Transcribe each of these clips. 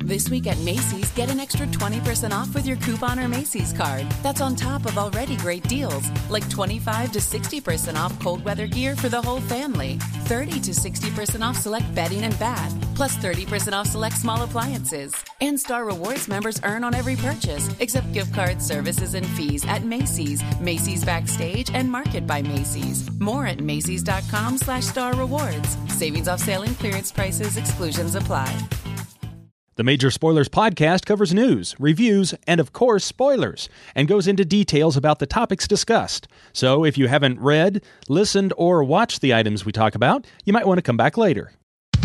This week at Macy's, get an extra 20% off with your coupon or Macy's card. That's on top of already great deals, like 25 to 60% off cold weather gear for the whole family, 30 to 60% off select bedding and bath, plus 30% off select small appliances. And Star Rewards members earn on every purchase, except gift cards, services, and fees at Macy's, Macy's Backstage, and Market by Macy's. More at Macy's.com/Star Rewards. Savings off sale and clearance prices. Exclusions apply. The Major Spoilers podcast covers news, reviews, and of course, spoilers, and goes into details about the topics discussed. So if you haven't read, listened, or watched the items we talk about, you might want to come back later.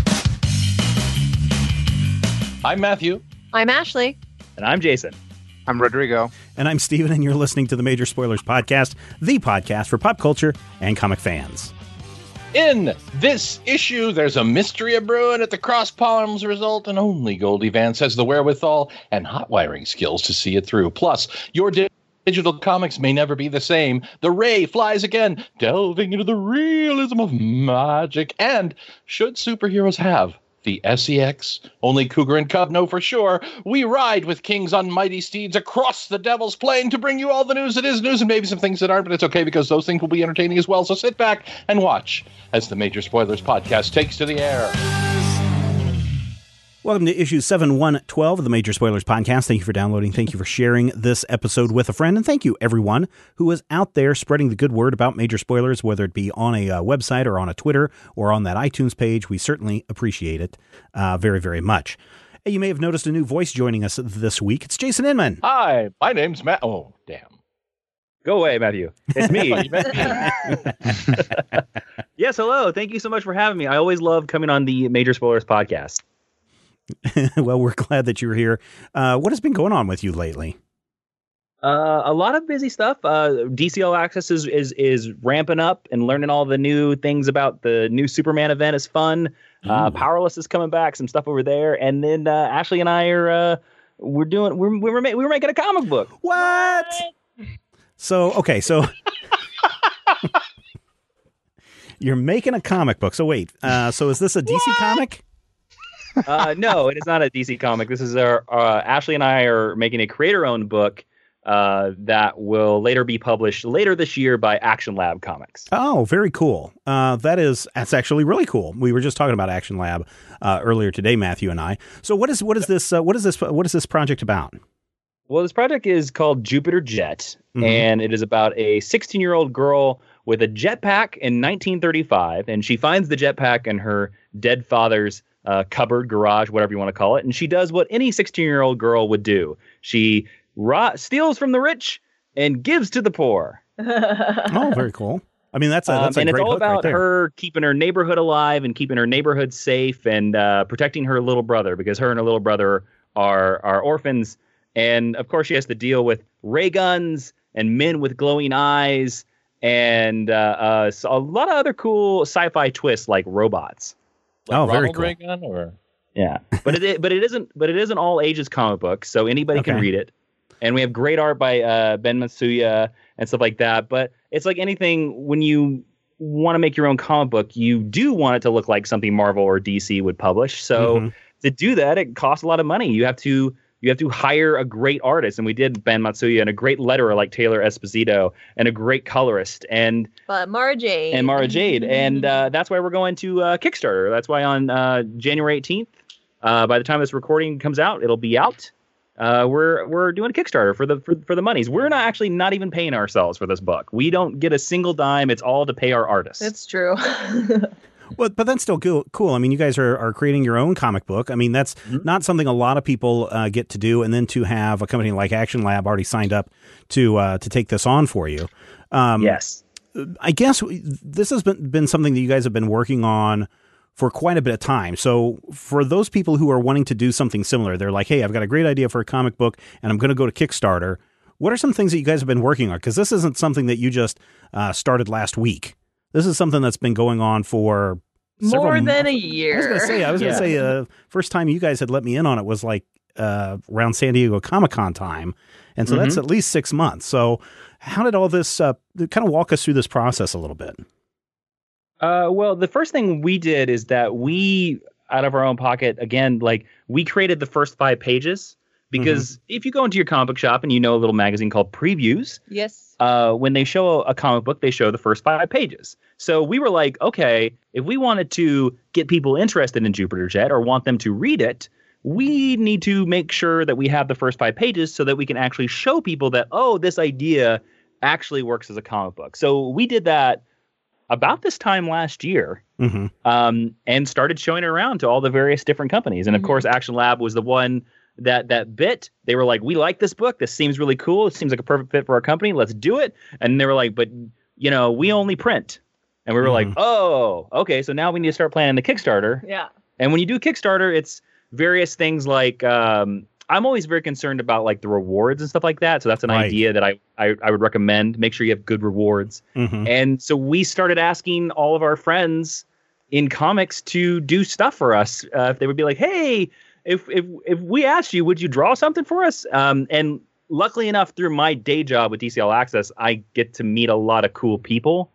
I'm Matthew. I'm Ashley. And I'm Jason. I'm Rodrigo. And I'm Steven, and you're listening to the Major Spoilers podcast, the podcast for pop culture and comic fans. In this issue, there's a mystery a-brewing at the Cross Palms result, and only Goldie Vance has the wherewithal and hot wiring skills to see it through. Plus, your digital comics may never be the same. The Ray flies again, delving into the realism of magic. And should superheroes have the SEX? Only Cougar and Cub know for sure. We ride with kings on mighty steeds across the Devil's Plain to bring you all the news that is news and maybe some things that aren't, but it's okay because those things will be entertaining as well. So sit back and watch as the Major Spoilers podcast takes to the air. Welcome to issue 7112 of the Major Spoilers podcast. Thank you for downloading. Thank you for sharing this episode with a friend. And thank you, everyone who is out there spreading the good word about Major Spoilers, whether it be on a website or on a Twitter or on that iTunes page. We certainly appreciate it very, very much. Hey, you may have noticed a new voice joining us this week. It's Jason Inman. Hi, my name's Matt. Oh, damn. Go away, Matthew. It's me. Yes, hello. Thank you so much for having me. I always love coming on the Major Spoilers podcast. Well, we're glad that you're here. What has been going on with you lately? A lot of busy stuff. DC All Access is ramping up and learning all the new things about the new Superman event is fun. Powerless is coming back. Some stuff over there, and then Ashley and I are we're making a comic book. What? So you're making a comic book. So wait, so is this a DC comic? No, it is not a DC comic. This is our Ashley and I are making a creator-owned book that will later be published later this year by Action Lab Comics. Oh, very cool. That's actually really cool. We were just talking about Action Lab earlier today, Matthew and I. So what is this project about? Well, this project is called Jupiter Jet, and it is about a 16-year-old girl with a jetpack in 1935, and she finds the jetpack in her dead father's cupboard, garage, whatever you want to call it. And she does what any 16-year-old girl would do. She steals from the rich and gives to the poor. Oh, very cool. I mean, that's a and great it's all hook about right there. her keeping her neighborhood alive and keeping her neighborhood safe and protecting her little brother, because her and her little brother are orphans. And of course, she has to deal with ray guns and men with glowing eyes and a lot of other cool sci-fi twists like robots. Like very Ronald cool. Reagan, or Yeah, but it isn't all ages comic book, so anybody can read it. And we have great art by Ben Matsuya and stuff like that. But it's like anything, when you want to make your own comic book, you do want it to look like something Marvel or DC would publish. So to do that, it costs a lot of money. You have to hire a great artist, and we did Ben Matsuya, and a great letterer like Taylor Esposito, and a great colorist, and Mara Jade. And that's why we're going to Kickstarter. That's why on January 18th, by the time this recording comes out, it'll be out. We're doing a Kickstarter for the monies. We're not even paying ourselves for this book. We don't get a single dime. It's all to pay our artists. It's true. Well, but that's still cool. I mean, you guys are creating your own comic book. I mean, that's not something a lot of people get to do, and then to have a company like Action Lab already signed up to take this on for you. Yes. I guess this has been something that you guys have been working on for quite a bit of time. So for those people who are wanting to do something similar, they're like, hey, I've got a great idea for a comic book, and I'm going to go to Kickstarter. What are some things that you guys have been working on? Because this isn't something that you just started last week. This is something that's been going on for more than a year. I was going to say, first time you guys had let me in on it was like around San Diego Comic-Con time. And so that's at least 6 months. So how did all this kind of walk us through this process a little bit? Well, the first thing we did is that we out of our own pocket, again, like we created the first 5 pages because if you go into your comic book shop and you know a little magazine called Previews, Yes. when they show a comic book, they show the first 5 pages. So we were like, okay, if we wanted to get people interested in Jupiter Jet or want them to read it, we need to make sure that we have the first 5 pages so that we can actually show people that, oh, this idea actually works as a comic book. So we did that about this time last year, and started showing it around to all the various different companies. And of course, Action Lab was the one that bit. They were like, we like this book. This seems really cool. It seems like a perfect fit for our company. Let's do it. And they were like, but we only print. And we were like, oh, okay. So now we need to start planning the Kickstarter. Yeah. And when you do Kickstarter, it's various things like, I'm always very concerned about like the rewards and stuff like that. So that's an idea that I would recommend. Make sure you have good rewards. And so we started asking all of our friends in comics to do stuff for us. If they would be like, hey, if we asked you, would you draw something for us? And luckily enough, through my day job with DCL Access, I get to meet a lot of cool people.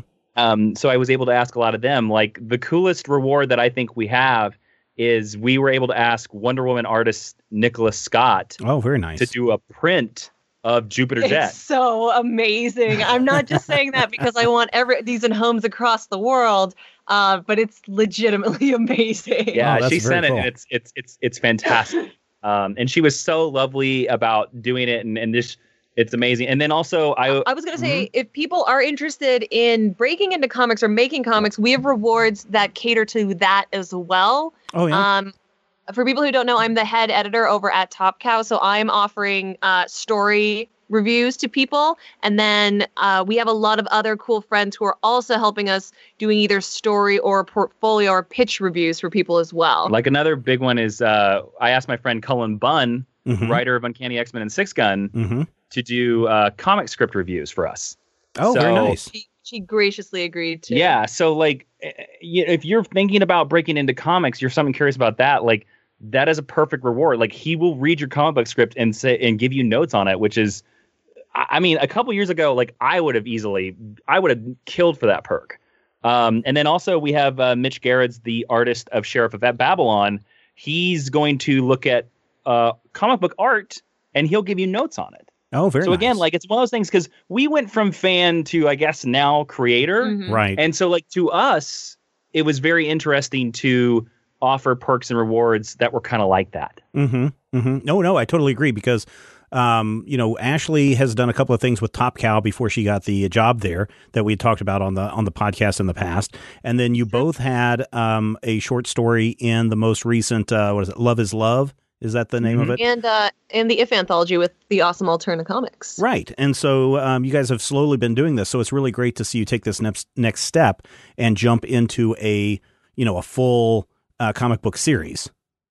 So I was able to ask a lot of them. Like the coolest reward that I think we have is we were able to ask Wonder Woman artist Nicholas Scott. Oh, very nice. To do a print of Jupiter Jet. It's so amazing. I'm not just saying that because I want these in homes across the world, but it's legitimately amazing. Yeah, she that's very sent cool. it. And it's fantastic. And she was so lovely about doing it, and just it's amazing. And then also I was going to say, if people are interested in breaking into comics or making comics, we have rewards that cater to that as well. Oh, yeah. For people who don't know, I'm the head editor over at Top Cow, so I'm offering story reviews to people. And then we have a lot of other cool friends who are also helping us doing either story or portfolio or pitch reviews for people as well. Like another big one is I asked my friend Cullen Bunn, writer of Uncanny X-Men and Six Gun, to do comic script reviews for us. Oh, very nice. She graciously agreed to. Yeah, so like if you're thinking about breaking into comics, you're something curious about that, like that is a perfect reward. Like he will read your comic book script and give you notes on it, which is, I mean, a couple years ago, like I would have killed for that perk. And then also we have Mitch Gerrits, the artist of Sheriff of Babylon. He's going to look at comic book art and he'll give you notes on it. Oh, very So again, nice. like it's one of those things because we went from fan to, I guess, now creator. Right. And so like to us, it was very interesting to offer perks and rewards that were kind of like that. No, I totally agree because, Ashley has done a couple of things with Top Cow before she got the job there that we had talked about on the podcast in the past. And then you both had a short story in the most recent, Love is Love? Is that the name of it? And the If anthology with the awesome Alterna Comics. Right. And so you guys have slowly been doing this. So it's really great to see you take this next step and jump into a full comic book series.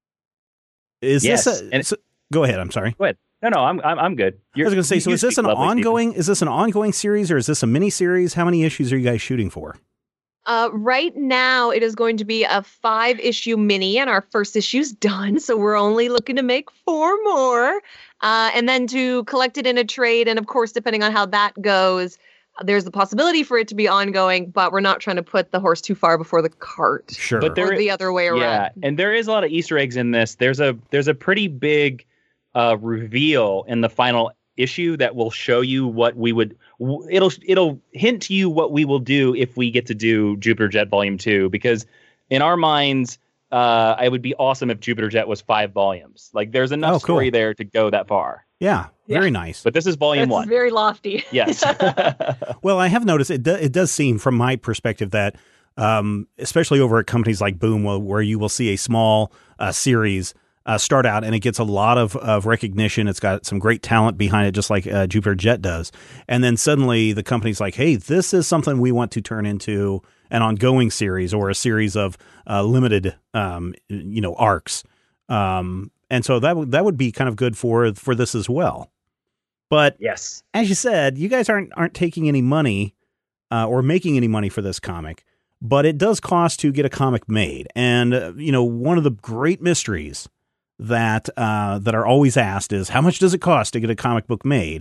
Is Yes, this go ahead. I'm sorry. Go ahead. No, I'm good. I was going to say, so is this an ongoing series or is this a mini series? How many issues are you guys shooting for? Right now, it is going to be a 5-issue mini, and our first issue's done, so we're only looking to make 4 more. And then to collect it in a trade, and of course, depending on how that goes, there's the possibility for it to be ongoing, but we're not trying to put the horse too far before the cart. Sure. But or the other way around. Yeah, and there is a lot of Easter eggs in this. There's a pretty big reveal in the final issue that will show you what we would. It'll hint to you what we will do if we get to do Jupiter Jet Volume 2, because in our minds, it would be awesome if Jupiter Jet was 5 volumes. Like there's enough story there to go that far. Yeah, very nice. But this is Volume 1. It's very lofty. Yes. Well, I have noticed it does seem from my perspective that, especially over at companies like Boom, where you will see a small series start out and it gets a lot of recognition. It's got some great talent behind it, just like Jupiter Jet does. And then suddenly the company's like, hey, this is something we want to turn into an ongoing series or a series of limited, arcs. And so that would be kind of good for this as well. But yes, as you said, you guys aren't taking any money or making any money for this comic, but it does cost to get a comic made. And, one of the great mysteries that are always asked is how much does it cost to get a comic book made?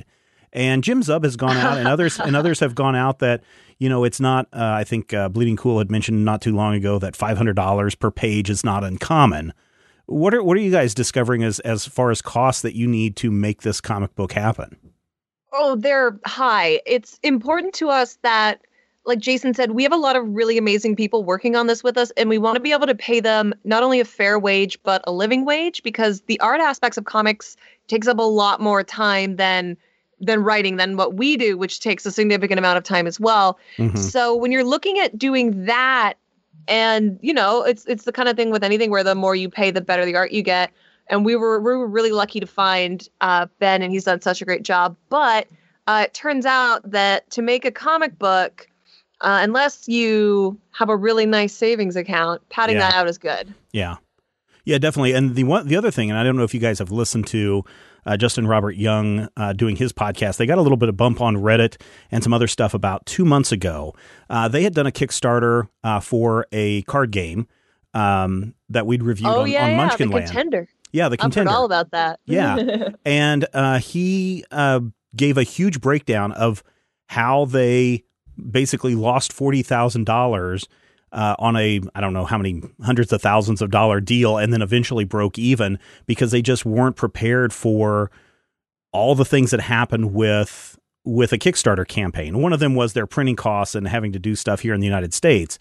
And Jim Zub has gone out, and others have gone out that, it's not. I think Bleeding Cool had mentioned not too long ago that $500 per page is not uncommon. What are you guys discovering as far as costs that you need to make this comic book happen? Oh, they're high. It's important to us that, like Jason said, we have a lot of really amazing people working on this with us, and we want to be able to pay them not only a fair wage, but a living wage, because the art aspects of comics takes up a lot more time than writing, than what we do, which takes a significant amount of time as well. Mm-hmm. So when you're looking at doing that, and, it's the kind of thing with anything where the more you pay, the better the art you get. And we were really lucky to find Ben, and he's done such a great job. But it turns out that to make a comic book, unless you have a really nice savings account, padding that out is good. Yeah, definitely. And the other thing, and I don't know if you guys have listened to Justin Robert Young doing his podcast. They got a little bit of bump on Reddit and some other stuff about 2 months ago. They had done a Kickstarter for a card game that we'd reviewed on Munchkin Land. Contender. Yeah, the Contender. I've heard all about that. Yeah. And he gave a huge breakdown of how they basically lost $40,000 on a, I don't know how many hundreds of thousands of dollar deal, and then eventually broke even because they just weren't prepared for all the things that happened with a Kickstarter campaign. One of them was their printing costs and having to do stuff here in the United States.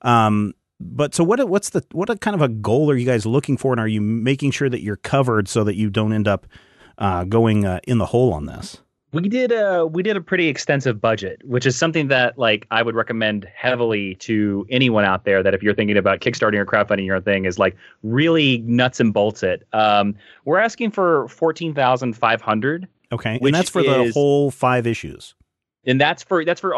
But so what kind of a goal are you guys looking for, and are you making sure that you're covered so that you don't end up going in the hole on this? We did a pretty extensive budget, which is something that I would recommend heavily to anyone out there, that if you're thinking about Kickstarting or crowdfunding your thing, is really nuts and bolts it. We're asking for $14,500. Okay, and that's for the whole 5 issues. And that's for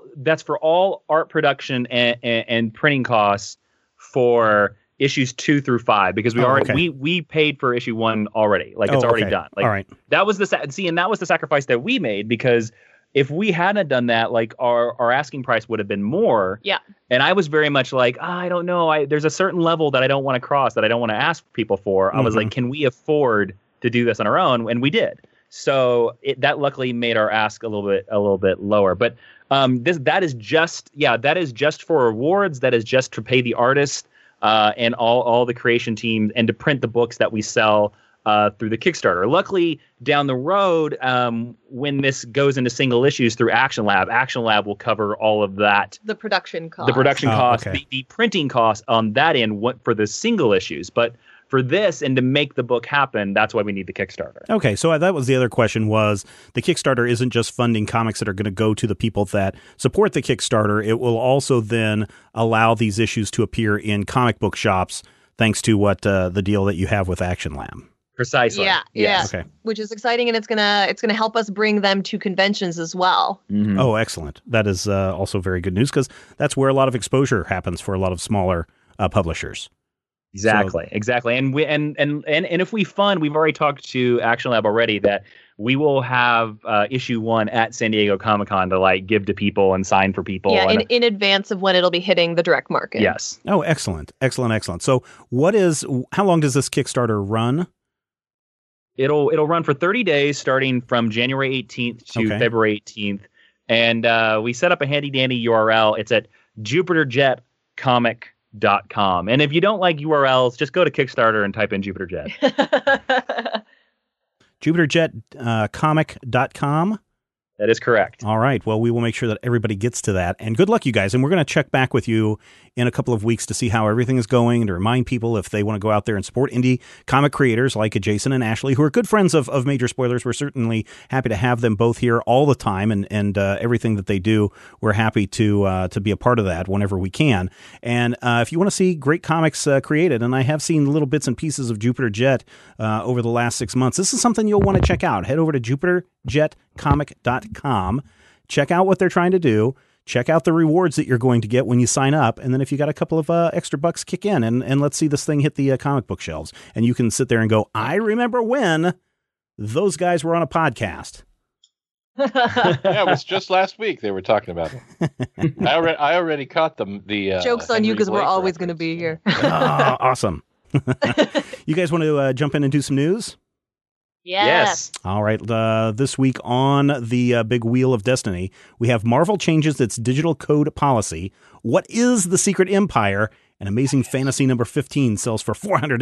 all art production and printing costs for issues 2 through 5, because we paid for issue 1 already. It's already done. All right. That was the sacrifice that we made, because if we hadn't done that, our asking price would have been more. Yeah. And I was very much I don't know. There's a certain level that I don't want to cross, that I don't want to ask people for. I was can we afford to do this on our own? And we did. So that luckily made our ask a little bit lower. But that is just for awards. That is just to pay the artist and all the creation team, and to print the books that we sell through the Kickstarter. Luckily, down the road, when this goes into single issues through Action Lab will cover all of that. The production costs. The printing costs on that end for the single issues. But for this, and to make the book happen, that's why we need the Kickstarter. Okay, so that was the other question, was the Kickstarter isn't just funding comics that are going to go to the people that support the Kickstarter. It will also then allow these issues to appear in comic book shops, thanks to what the deal that you have with Action Lab. Precisely. Yeah. Yes. Okay. Which is exciting, and it's gonna help us bring them to conventions as well. Mm-hmm. Oh, excellent! That is also very good news, because that's where a lot of exposure happens for a lot of smaller publishers. Exactly. And if we fund, we've already talked to Action Lab already, that we will have issue 1 at San Diego Comic-Con to give to people and sign for people. Yeah, in advance of when it'll be hitting the direct market. Yes. Oh, excellent. So how long does this Kickstarter run? It'll run for 30 days, starting from January 18th to February 18th. And we set up a handy dandy URL. It's at JupiterJetComic.com. And if you don't like URLs, just go to Kickstarter and type in JupiterJet. JupiterJetComic.com. That is correct. All right. Well, we will make sure that everybody gets to that. And good luck, you guys. And we're going to check back with you in a couple of weeks to see how everything is going, and to remind people, if they want to go out there and support indie comic creators like Jason and Ashley, who are good friends of Major Spoilers. We're certainly happy to have them both here all the time, and everything that they do, we're happy to be a part of that whenever we can. And if you want to see great comics created, and I have seen little bits and pieces of Jupiter Jet over the last 6 months, this is something you'll want to check out. Head over to JupiterJetComic.com. Check out what they're trying to do. Check out the rewards that you're going to get when you sign up. And then if you got a couple of extra bucks, kick in and let's see this thing hit the comic book shelves. And you can sit there and go, I remember when those guys were on a podcast. Yeah, it was just last week they were talking about it. I already caught the joke's on you, because we're always going to be here. Awesome. You guys want to jump in and do some news? Yes. All right. This week on the big wheel of destiny, we have Marvel changes its digital code policy. What is the Secret Empire? And Amazing Fantasy number 15 sells for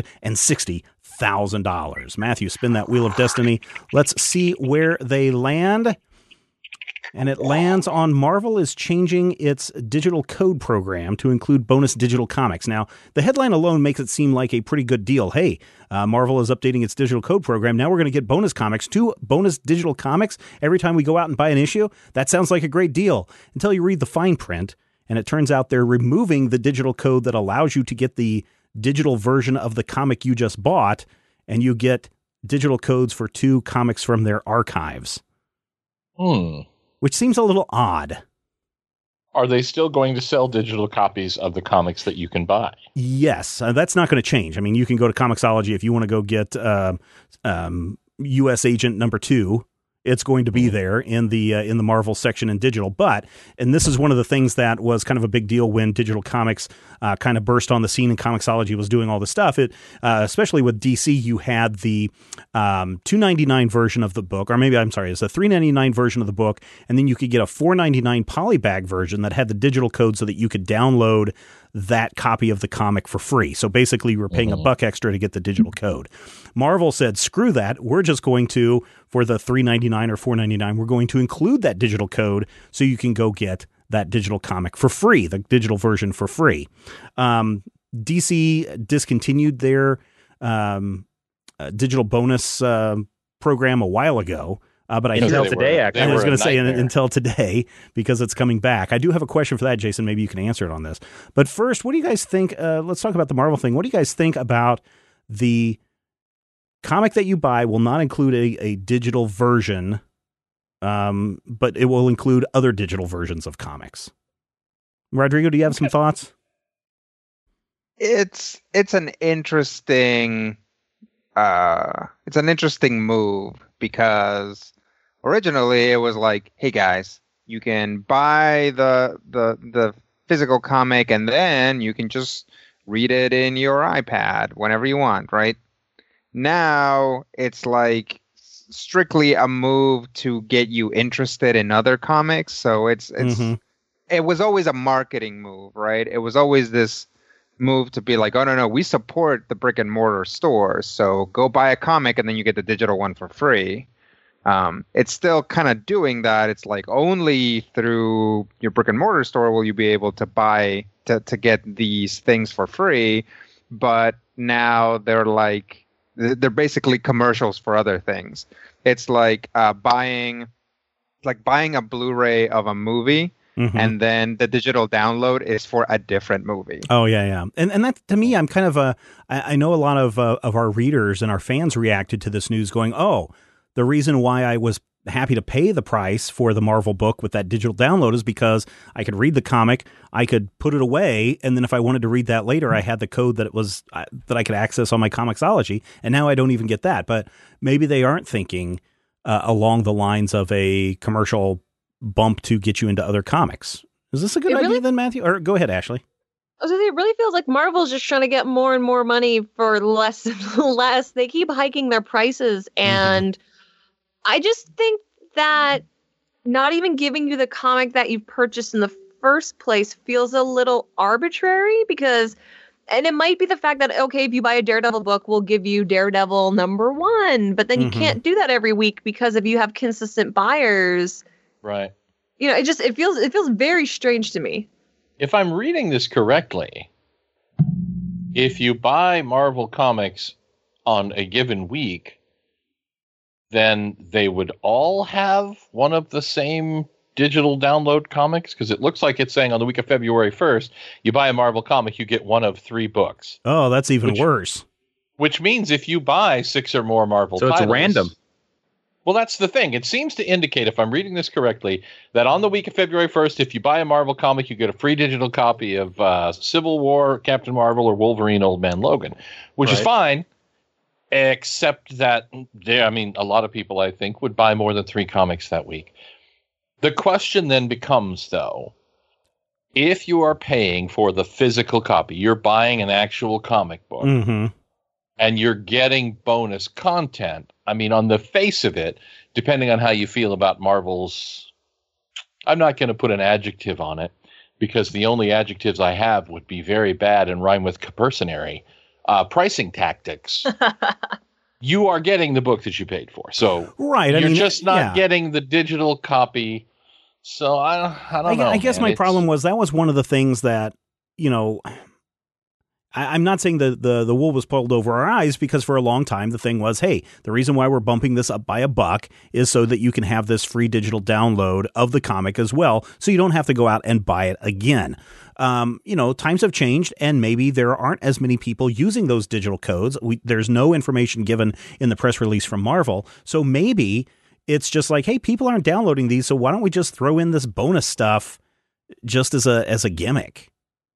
$460,000. Matthew, spin that wheel of destiny. Let's see where they land. And it lands on Marvel is changing its digital code program to include bonus digital comics. Now, the headline alone makes it seem like a pretty good deal. Hey, Marvel is updating its digital code program. Now we're going to get bonus comics, 2 bonus digital comics every time we go out and buy an issue. That sounds like a great deal until you read the fine print. And it turns out they're removing the digital code that allows you to get the digital version of the comic you just bought. And you get digital codes for 2 comics from their archives. Which seems a little odd. Are they still going to sell digital copies of the comics that you can buy? Yes, that's not going to change. I mean, you can go to Comixology if you want to go get U.S. Agent number 2. It's going to be there in the Marvel section in digital. And this is one of the things that was kind of a big deal when digital comics kind of burst on the scene and Comixology was doing all this stuff. Especially with DC, you had the $2.99 version of the book, or maybe, I'm sorry, it's a $3.99 version of the book, and then you could get a $4.99 polybag version that had the digital code so that you could download that copy of the comic for free. So basically, you were paying $1 extra to get the digital code. Marvel said, screw that. We're just going to, for the $3.99 or $4.99, we're going to include that digital code so you can go get that digital comic for free, the digital version for free. DC discontinued their digital bonus program a while ago. But I until today, actually. I was going to say until today, because it's coming back. I do have a question for that, Jason. Maybe you can answer it on this. But first, what do you guys think? Let's talk about the Marvel thing. What do you guys think about the comic that you buy will not include a digital version, but it will include other digital versions of comics? Rodrigo, do you have some thoughts? It's an interesting move, because originally it was like, hey guys, you can buy the physical comic and then you can just read it in your iPad whenever you want, right? Now it's like strictly a move to get you interested in other comics. So it was always a marketing move, right? It was always this move to be like, oh no, we support the brick and mortar stores, so go buy a comic and then you get the digital one for free. It's still kind of doing that. It's like only through your brick and mortar store will you be able to buy to get these things for free. But now they're basically commercials for other things. It's like buying a Blu-ray of a movie. And then the digital download is for a different movie. Oh, yeah. And that, to me, I'm kind of I know a lot of our readers and our fans reacted to this news going, oh, the reason why I was happy to pay the price for the Marvel book with that digital download is because I could read the comic, I could put it away, and then if I wanted to read that later, I had the code that that I could access on my Comixology, and now I don't even get that. But maybe they aren't thinking along the lines of a commercial bump to get you into other comics. Is this a good idea then, Matthew? Or go ahead, Ashley. I was gonna say, it really feels like Marvel's just trying to get more and more money for less and less. They keep hiking their prices, and I just think that not even giving you the comic that you purchased in the first place feels a little arbitrary, because, and it might be the fact that, okay, if you buy a Daredevil book, we'll give you Daredevil #1, but then you can't do that every week, because if you have consistent buyers, right? You know, it feels very strange to me. If I'm reading this correctly, if you buy Marvel Comics on a given week, then they would all have one of the same digital download comics? Because it looks like it's saying on the week of February 1st, you buy a Marvel comic, you get one of 3 books. Oh, that's even worse. Which means if you buy 6 or more Marvel titles... So it's random. Well, that's the thing. It seems to indicate, if I'm reading this correctly, that on the week of February 1st, if you buy a Marvel comic, you get a free digital copy of Civil War, Captain Marvel, or Wolverine, Old Man Logan, which is fine, except that, a lot of people, I think, would buy more than 3 comics that week. The question then becomes, though, if you are paying for the physical copy, you're buying an actual comic book, and you're getting bonus content. I mean, on the face of it, depending on how you feel about Marvel's, I'm not going to put an adjective on it because the only adjectives I have would be very bad and rhyme with capersonary. Pricing tactics. You are getting the book that you paid for. So right, you're just not getting the digital copy. So I don't know. I guess my problem was that was one of the things that, I'm not saying the wool was pulled over our eyes, because for a long time the thing was, hey, the reason why we're bumping this up by $1 is so that you can have this free digital download of the comic as well, so you don't have to go out and buy it again. Times have changed, and maybe there aren't as many people using those digital codes. There's no information given in the press release from Marvel, so maybe it's just like, hey, people aren't downloading these, so why don't we just throw in this bonus stuff just as a gimmick?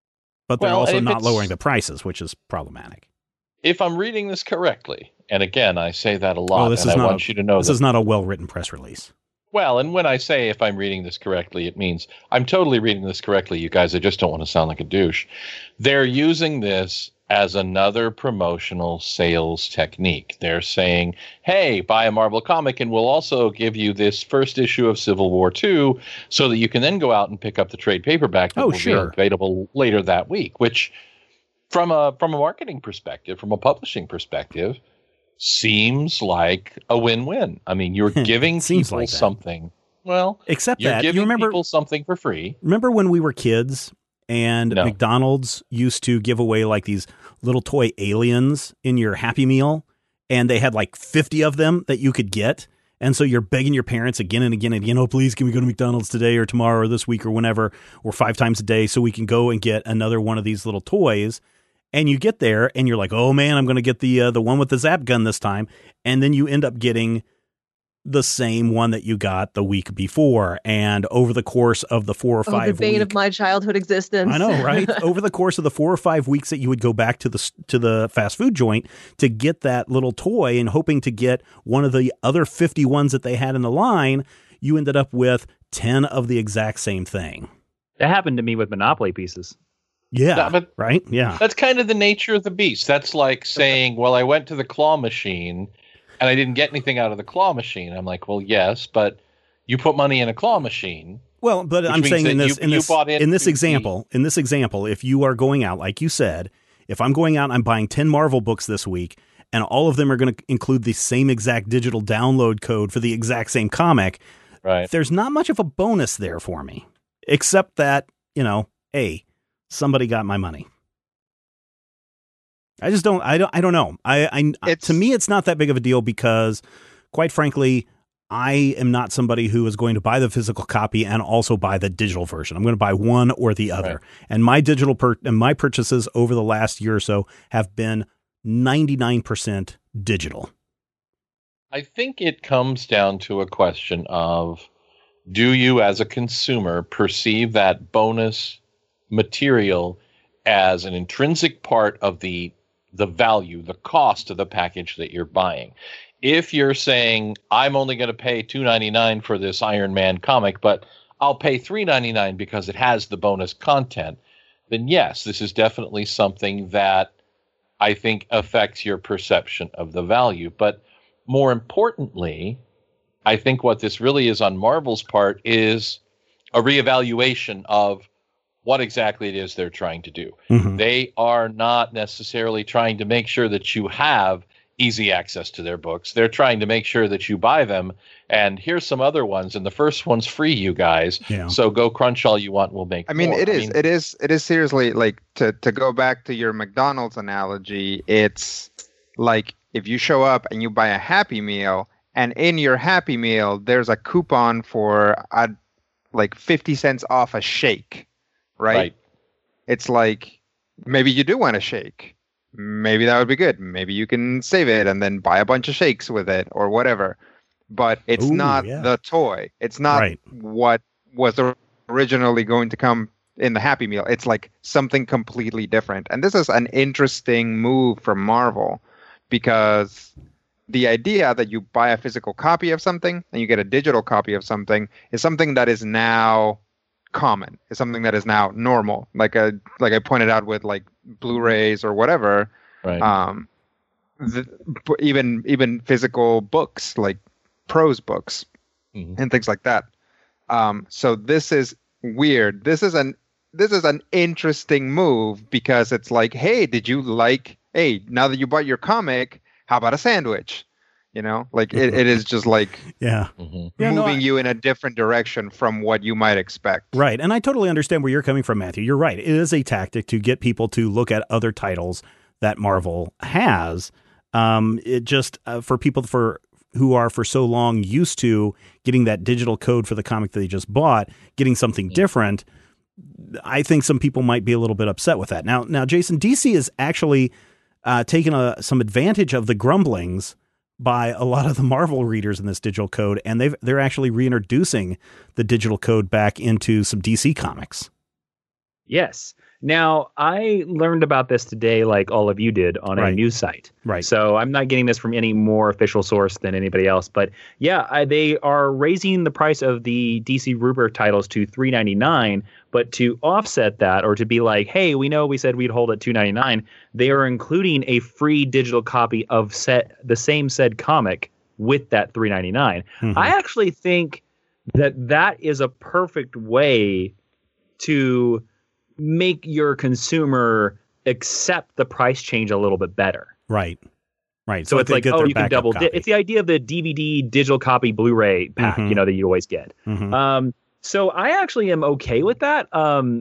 But they're also not lowering the prices, which is problematic. If I'm reading this correctly, and again, I say that a lot, and I want you to know this is not a well-written press release. Well, and when I say if I'm reading this correctly, it means I'm totally reading this correctly, you guys. I just don't want to sound like a douche. They're using this as another promotional sales technique. They're saying, hey, buy a Marvel comic and we'll also give you this first issue of Civil War II so that you can then go out and pick up the trade paperback that will be available later that week, which from a marketing perspective, from a publishing perspective, seems like a win-win. I mean, you're giving people like something. Well, except you're that giving people something for free. Remember when we were kids and McDonald's used to give away like these little toy aliens in your Happy Meal, and they had like 50 of them that you could get. And so you're begging your parents again and again and again, oh, please, can we go to McDonald's today or tomorrow or this week or whenever, or 5 times a day so we can go and get another one of these little toys. And you get there and you're like, oh man, I'm going to get the one with the zap gun this time. And then you end up getting the same one that you got the week before. And over the course of the 4 or 5 the bane of my childhood existence. I know, right? Over the course of the 4 or 5 weeks that you would go back to the fast food joint to get that little toy and hoping to get one of the other 50 ones that they had in the line, you ended up with 10 of the exact same thing. That happened to me with Monopoly pieces. Yeah, right? Yeah. That's kind of the nature of the beast. That's like saying, well, I went to the claw machine and I didn't get anything out of the claw machine. I'm like, well, yes, but you put money in a claw machine. Well, but I'm saying in this example, if you are going out, like you said, if I'm going out and I'm buying 10 Marvel books this week and all of them are going to include the same exact digital download code for the exact same comic, right? There's not much of a bonus there for me, except that, hey, somebody got my money. I just don't. I don't know. To me, it's not that big of a deal because, quite frankly, I am not somebody who is going to buy the physical copy and also buy the digital version. I'm going to buy one or the other. Right. And my my purchases over the last year or so have been 99% digital. I think it comes down to a question of, do you as a consumer perceive that bonus material as an intrinsic part of the value, the cost of the package that you're buying? If you're saying, I'm only going to pay $2.99 for this Iron Man comic, but I'll pay $3.99 because it has the bonus content, then yes, this is definitely something that I think affects your perception of the value. But more importantly, I think what this really is on Marvel's part is a reevaluation of what exactly it is they're trying to do. Mm-hmm. They are not necessarily trying to make sure that you have easy access to their books. They're trying to make sure that you buy them. And here's some other ones. And the first one's free, you guys. Yeah. So go crunch all you want. We'll make more. It is seriously, like, to go back to your McDonald's analogy. It's like if you show up and you buy a Happy Meal, and in your Happy Meal, there's a coupon for like 50 cents off a shake. Right? It's like, maybe you do want a shake. Maybe that would be good. Maybe you can save it and then buy a bunch of shakes with it or whatever. But it's not the toy. It's not what was originally going to come in the Happy Meal. It's like something completely different. And this is an interesting move from Marvel, because the idea that you buy a physical copy of something and you get a digital copy of something is something that is now common. It's something that is now normal. Like I pointed out with like Blu-rays or whatever. Right. even physical books like prose books and things like that. So this is weird. This is an interesting move because it's like, hey, now that you bought your comic, how about a sandwich? You know, like it is just like moving you in a different direction from what you might expect. Right. And I totally understand where you're coming from, Matthew. You're right. It is a tactic to get people to look at other titles that Marvel has. It just for people who are for so long used to getting that digital code for the comic that they just bought, getting something different. I think some people might be a little bit upset with that. Now, Jason, DC is actually taken some advantage of the grumblings by a lot of the Marvel readers in this digital code, and they're actually reintroducing the digital code back into some DC comics. Yes. Now, I learned about this today, like all of you did, on a news site. Right. So I'm not getting this from any more official source than anybody else. But yeah, they are raising the price of the DC Rubric titles to $3.99. But to offset that, or to be like, hey, we said we'd hold at $2.99, they are including a free digital copy of the same said comic with that $3.99. I actually think that is a perfect way to make your consumer accept the price change a little bit better. Right. Right. So it's like, you can double dip. It's the idea of the DVD digital copy Blu-ray pack, that you always get. So I actually am okay with that. And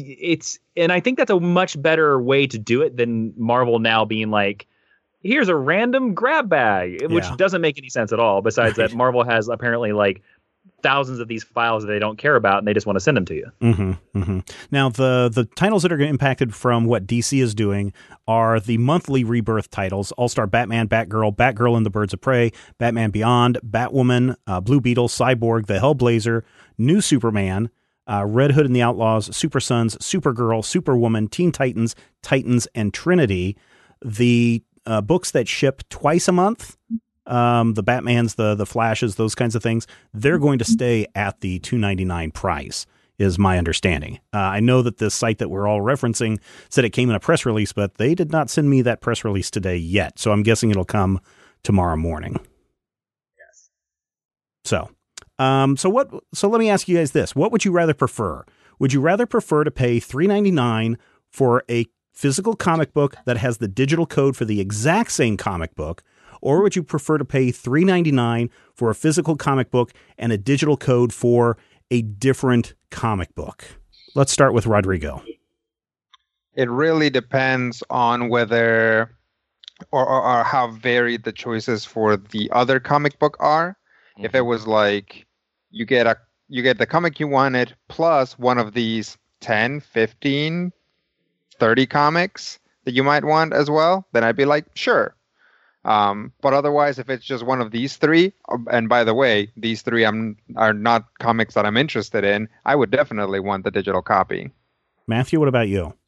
I think that's a much better way to do it than Marvel now being like, here's a random grab bag, which doesn't make any sense at all. Besides that, Marvel has apparently like thousands of these files that they don't care about, and they just want to send them to you. Now, the titles that are impacted from what DC is doing are the monthly Rebirth titles: All-Star Batman, Batgirl, Batgirl and the Birds of Prey, Batman Beyond, Batwoman, Blue Beetle, Cyborg, the Hellblazer, New Superman, Red Hood and the Outlaws, Super Sons, Supergirl, Superwoman, Teen Titans, Titans, and Trinity. The books that ship twice a month, the Batmans, the Flashes, those kinds of things, they're going to stay at the $2.99 price, is my understanding. I know that this site that we're all referencing said it came in a press release, but they did not send me that press release today yet. So I'm guessing it'll come tomorrow morning. Yes. So let me ask you guys this. What would you rather prefer? Would you rather prefer to pay $3.99 for a physical comic book that has the digital code for the exact same comic book, or would you prefer to pay $3.99 for a physical comic book and a digital code for a different comic book? Let's start with Rodrigo. It really depends on whether or how varied the choices for the other comic book are. If it was like you get the comic you wanted plus one of these 10, 15, 30 comics that you might want as well, then I'd be like, sure. But otherwise, if it's just one of these three, and by the way, these three are not comics that I'm interested in, I would definitely want the digital copy. Matthew, what about you?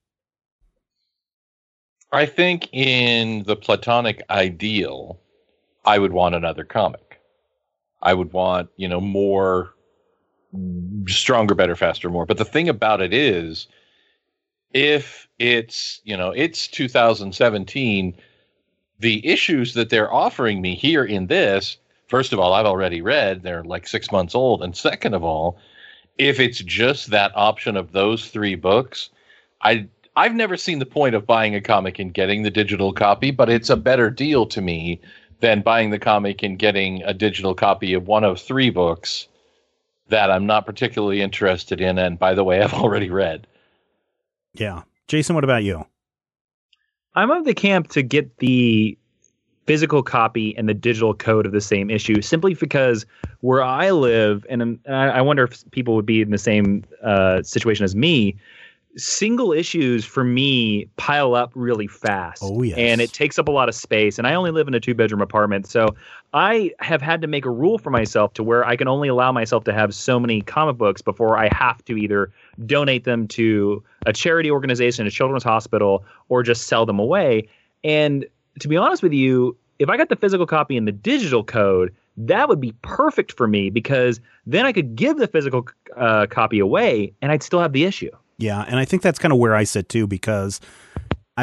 I think in the platonic ideal, I would want another comic. I would want, more, stronger, better, faster, more. But the thing about it is, if it's 2017, the issues that they're offering me here in this, first of all, I've already read, they're like 6 months old. And second of all, if it's just that option of those three books, I've never seen the point of buying a comic and getting the digital copy, but it's a better deal to me than buying the comic and getting a digital copy of one of three books that I'm not particularly interested in. And by the way, I've already read. Yeah. Jason, what about you? I'm of the camp to get the physical copy and the digital code of the same issue, simply because where I live, and I wonder if people would be in the same situation as me, single issues for me pile up really fast. Oh, yes. And it takes up a lot of space. And I only live in a 2-bedroom apartment. So I have had to make a rule for myself to where I can only allow myself to have so many comic books before I have to either donate them to a charity organization, a children's hospital, or just sell them away. And to be honest with you, if I got the physical copy and the digital code, that would be perfect for me, because then I could give the physical copy away and I'd still have the issue. Yeah, and I think that's kind of where I sit too, because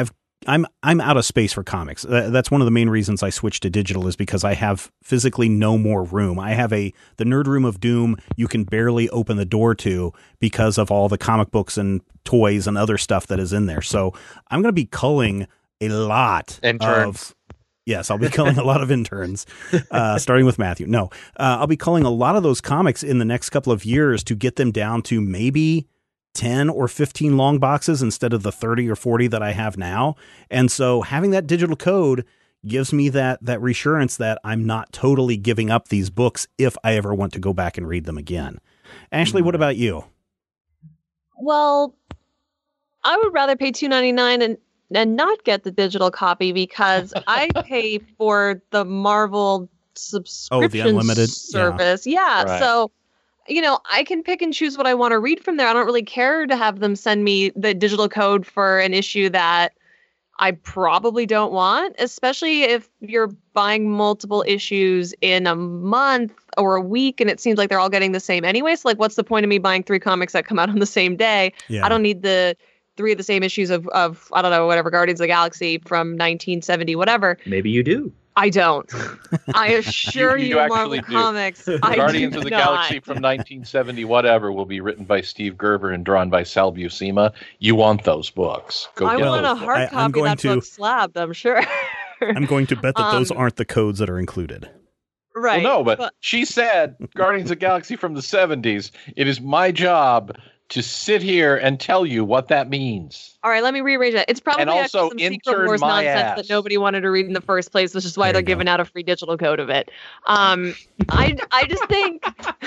I'm out of space for comics. That's one of the main reasons I switched to digital, is because I have physically no more room. I have the Nerd Room of Doom you can barely open the door to because of all the comic books and toys and other stuff that is in there. So I'm going to be culling a lot Interns. Yes, I'll be culling a lot of interns, starting with Matthew. No, I'll be culling a lot of those comics in the next couple of years to get them down to maybe 10 or 15 long boxes instead of the 30 or 40 that I have now. And so having that digital code gives me that reassurance that I'm not totally giving up these books if I ever want to go back and read them again. Ashley, what about you? Well, I would rather pay $2.99 and not get the digital copy, because I pay for the Marvel subscription the unlimited service. Yeah. Right. So, I can pick and choose what I want to read from there. I don't really care to have them send me the digital code for an issue that I probably don't want, especially if you're buying multiple issues in a month or a week and it seems like they're all getting the same anyway. So, like, what's the point of me buying 3 comics that come out on the same day? Yeah. I don't need the 3 of the same issues of I don't know, whatever, Guardians of the Galaxy from 1970, whatever. Maybe you do. I don't. I assure You you, actually Marvel do. Comics. I Guardians do of the not. Galaxy from 1970, whatever, will be written by Steve Gerber and drawn by Sal Buscema. You want those books? Go I get want those a hard books. I'm copy of going that book slabbed, I'm sure. I'm going to bet that those aren't the codes that are included. Right. Well, no, but she said Guardians of the Galaxy from the 70s. It is my job to sit here and tell you what that means. All right, let me rearrange that. It's probably And also actually some Secret intern Wars my nonsense ass. that nobody wanted to read in the first place, which is why There they're you go. giving out a free digital code of it. I just think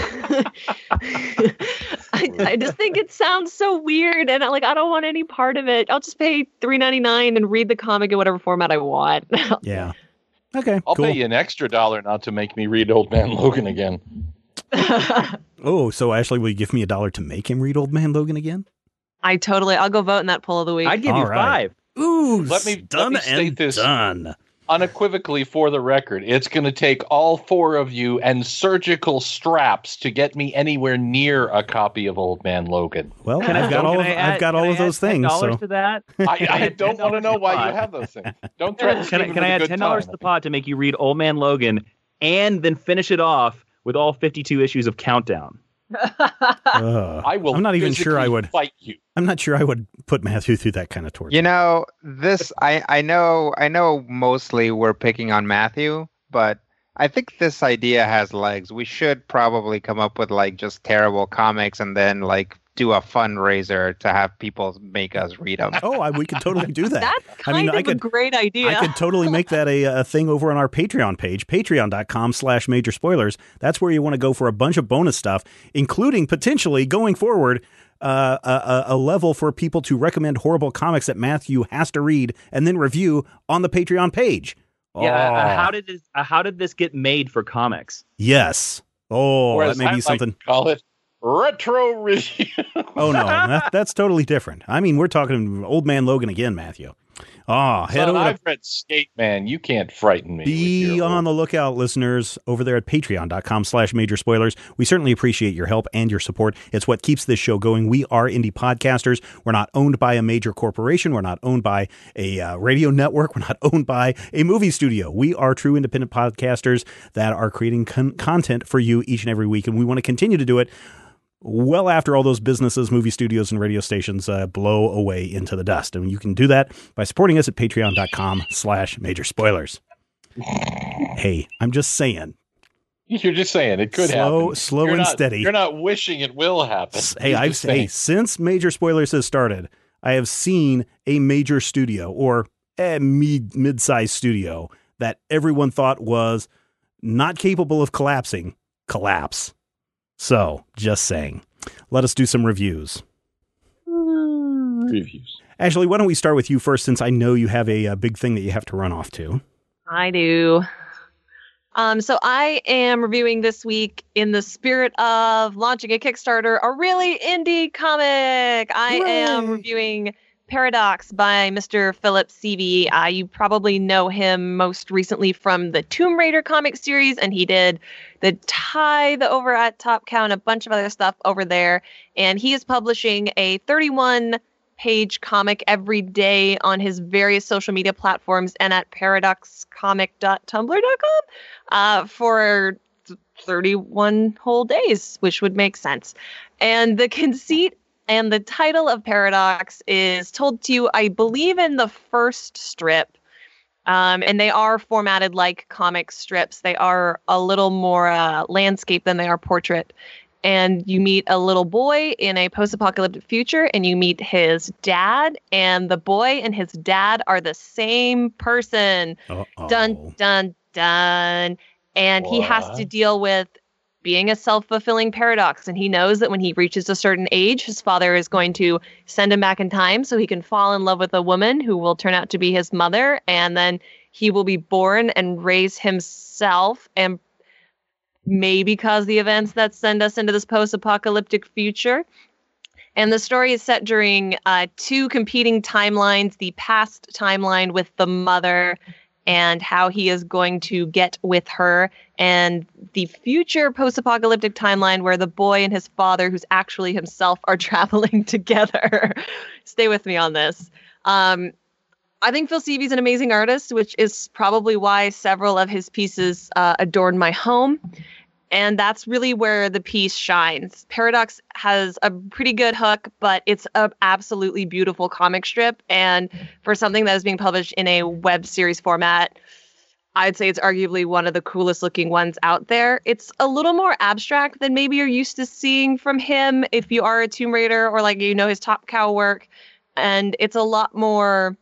I just think it sounds so weird, and I don't want any part of it. I'll just pay $3.99 and read the comic in whatever format I want. Yeah. Okay, I'll cool. pay you an extra $1 not to make me read Old Man Logan again. Oh, so Ashley, will you give me $1 to make him read Old Man Logan again? I'll go vote in that poll of the week. I'd give All you right. 5. Ooh, Let me state and this. done. Unequivocally, for the record, it's going to take all 4 of you and surgical straps to get me anywhere near a copy of Old Man Logan. Well, I've got all of those things. So to that? I don't want to know why you have those things. Don't threaten Steven Can I add with a good $10 time. to the pod to make you read Old Man Logan and then finish it off with all 52 issues of Countdown? I will. I'm not even sure I physically would. fight you. I'm not sure I would put Matthew through that kind of torture. You know, this I know mostly we're picking on Matthew, but I think this idea has legs. We should probably come up with just terrible comics and then do a fundraiser to have people make us read them. Oh, we could totally do that. That's kind of a great idea. I could totally make that a thing over on our Patreon page, patreon.com/major spoilers. That's where you want to go for a bunch of bonus stuff, including potentially going forward a level for people to recommend horrible comics that Matthew has to read and then review on the Patreon page. Yeah. How did this get made for comics? Yes. Oh, Or that as may I be like something. to call it retro review. Oh, no, that's totally different. I mean, we're talking Old Man Logan again, Matthew. Oh, head Son, over to I've read Skate Man. You can't frighten me. Be with your on the lookout, listeners, over there at patreon.com/major spoilers. We certainly appreciate your help and your support. It's what keeps this show going. We are indie podcasters. We're not owned by a major corporation. We're not owned by a radio network. We're not owned by a movie studio. We are true independent podcasters that are creating content for you each and every week. And we want to continue to do it well after all those businesses, movie studios, and radio stations blow away into the dust. And you can do that by supporting us at patreon.com/major spoilers. Hey, I'm just saying. You're just saying it could happen. Slow You're and not- steady. You're not wishing it will happen. Hey, You're just saying. since Major Spoilers has started, I have seen a major studio or a mid-sized studio that everyone thought was not capable of collapse. So, just saying. Let us do some reviews. Reviews. Ashley, why don't we start with you first, since I know you have a big thing that you have to run off to. I do. So I am reviewing this week in the spirit of launching a Kickstarter, a really indie comic. I am reviewing Paradox by Mr. Philip Seavey. You probably know him most recently from the Tomb Raider comic series, and he did the Tithe over at Top Cow and a bunch of other stuff over there. And he is publishing a 31 page comic every day on his various social media platforms and at paradoxcomic.tumblr.com for 31 whole days, which would make sense. And the conceit and the title of Paradox is told to you, I believe, in the first strip. And they are formatted like comic strips. They are a little more landscape than they are portrait. And you meet a little boy in a post-apocalyptic future, and you meet his dad, and the boy and his dad are the same person. Uh-oh. Dun, dun, dun. And he has to deal with being a self-fulfilling paradox. And he knows that when he reaches a certain age, his father is going to send him back in time so he can fall in love with a woman who will turn out to be his mother. And then he will be born and raise himself and maybe cause the events that send us into this post-apocalyptic future. And the story is set during two competing timelines, the past timeline with the mother and how he is going to get with her, and the future post-apocalyptic timeline where the boy and his father, who's actually himself, are traveling together. Stay with me on this. I think Phil Seavey's an amazing artist, which is probably why several of his pieces adorn my home. And that's really where the piece shines. Paradox has a pretty good hook, but it's an absolutely beautiful comic strip. And for something that is being published in a web series format, I'd say it's arguably one of the coolest looking ones out there. It's a little more abstract than maybe you're used to seeing from him if you are a Tomb Raider or his Top Cow work. And it's a lot more,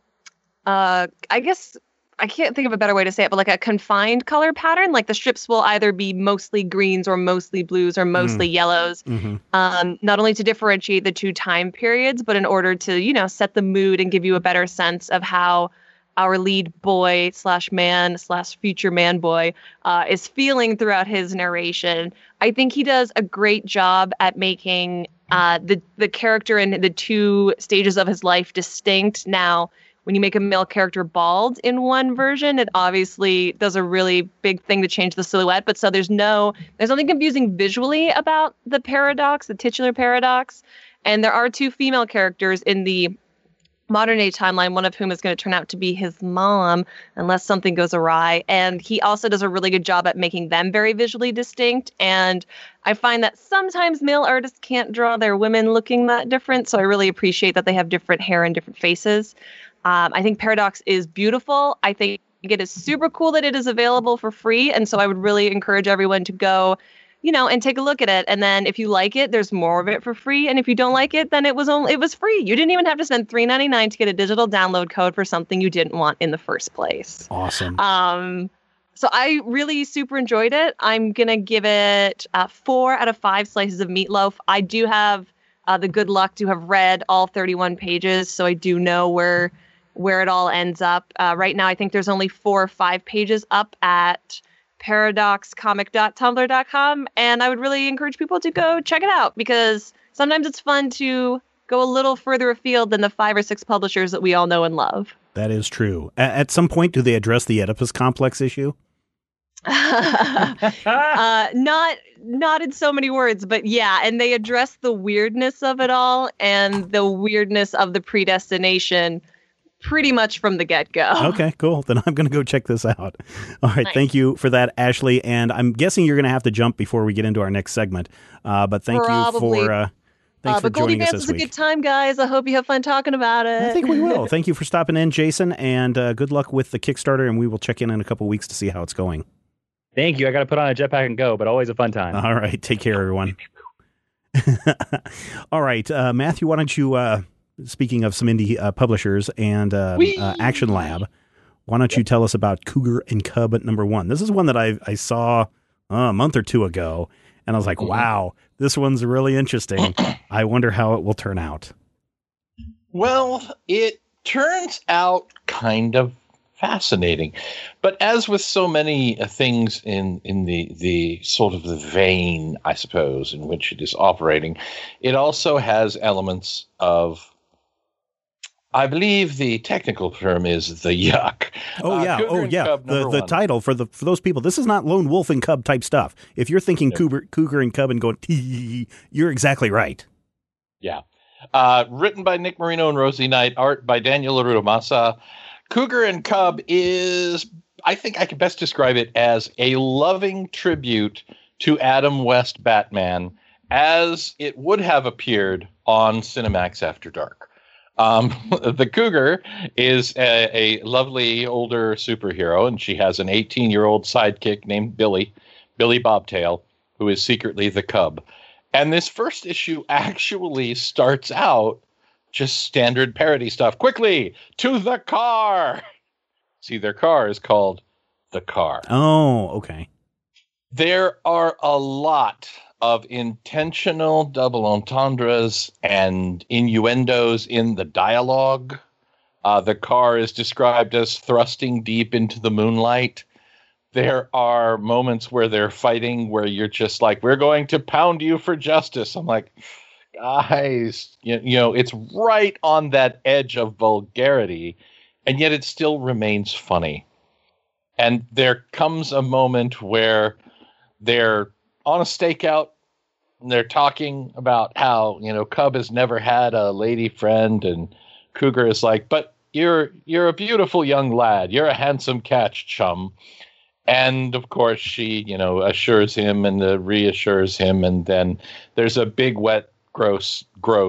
I guess, I can't think of a better way to say it, but like a confined color pattern. Like the strips will either be mostly greens or mostly blues or mostly yellows, not only to differentiate the two time periods, but in order to, set the mood and give you a better sense of how our lead boy / man / future man boy is feeling throughout his narration. I think he does a great job at making the character in the two stages of his life distinct. Now, when you make a male character bald in one version, it obviously does a really big thing to change the silhouette. But so there's nothing confusing visually about the paradox, the titular paradox. And there are two female characters in the modern day timeline, one of whom is going to turn out to be his mom, unless something goes awry. And he also does a really good job at making them very visually distinct. And I find that sometimes male artists can't draw their women looking that different. So I really appreciate that they have different hair and different faces. I think Paradox is beautiful. I think it is super cool that it is available for free. And so I would really encourage everyone to go, and take a look at it. And then if you like it, there's more of it for free. And if you don't like it, then it was free. You didn't even have to spend $3.99 to get a digital download code for something you didn't want in the first place. Awesome. So I really super enjoyed it. I'm going to give it 4 out of 5 slices of meatloaf. I do have the good luck to have read all 31 pages. So I do know where it all ends up. Right now, I think there's only 4 or 5 pages up at paradoxcomic.tumblr.com. And I would really encourage people to go check it out because sometimes it's fun to go a little further afield than the 5 or 6 publishers that we all know and love. That is true. At some point, do they address the Oedipus complex issue? Not in so many words, but yeah. And they address the weirdness of it all and the weirdness of the predestination pretty much from the get-go. Okay, cool. Then I'm going to go check this out. All right, nice. Thank you for that, Ashley. And I'm guessing you're going to have to jump before we get into our next segment. But thank you for thanks for joining us this week. Goldie Vance was a good time, guys. I hope you have fun talking about it. I think we will. Thank you for stopping in, Jason, and good luck with the Kickstarter, and we will check in a couple weeks to see how it's going. Thank you. I got to put on a jetpack and go, but always a fun time. All right. Take care, everyone. All right. Matthew, why don't you... speaking of some indie publishers and Action Lab, why don't you tell us about Cougar and Cub at #1? This is one that I saw a month or two ago, and I was like, wow, this one's really interesting. I wonder how it will turn out. Well, it turns out kind of fascinating. But as with so many things in the sort of the vein, I suppose, in which it is operating, it also has elements of, I believe the technical term is the yuck. Oh, yeah. The title for those people, this is not Lone Wolf and Cub type stuff. If you're thinking Cougar and Cub and going, you're exactly right. Yeah. Written by Nick Marino and Rosie Knight, art by Daniel LaRuda Massa. Cougar and Cub is, I think I can best describe it as a loving tribute to Adam West Batman as it would have appeared on Cinemax After Dark. The Cougar is a lovely older superhero, and she has an 18-year-old sidekick named Billy Bobtail, who is secretly the Cub. And this first issue actually starts out just standard parody stuff. Quickly, to the car! See, their car is called The Car. Oh, okay. There are a lot of intentional double entendres and innuendos in the dialogue. The car is described as thrusting deep into the moonlight. There are moments where they're fighting where you're just like, we're going to pound you for justice. I'm like, guys, you know, it's right on that edge of vulgarity, and yet it still remains funny. And there comes a moment where they're on a stakeout and they're talking about how, you know, Cub has never had a lady friend, and Cougar is like, but you're a beautiful young lad. You're a handsome catch, chum. And of course she, you know, assures him and reassures him. And then there's a big, wet, gross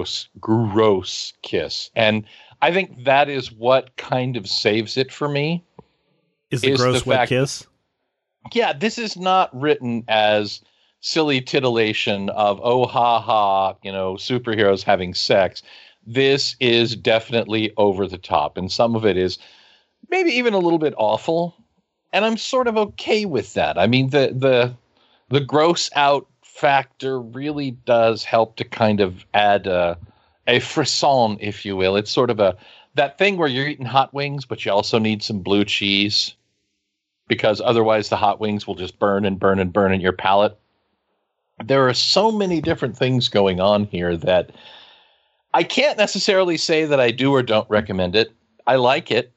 kiss. And I think that is what kind of saves it for me. Is the gross, wet kiss? Yeah, this is not written as silly titillation of, oh, ha, ha, you know, superheroes having sex. This is definitely over the top. And some of it is maybe even a little bit awful. And I'm sort of okay with that. I mean, the gross out factor really does help to kind of add a frisson, if you will. It's sort of that thing where you're eating hot wings, but you also need some blue cheese, because otherwise the hot wings will just burn and burn and burn in your palate. There are so many different things going on here that I can't necessarily say that I do or don't recommend it. I like it.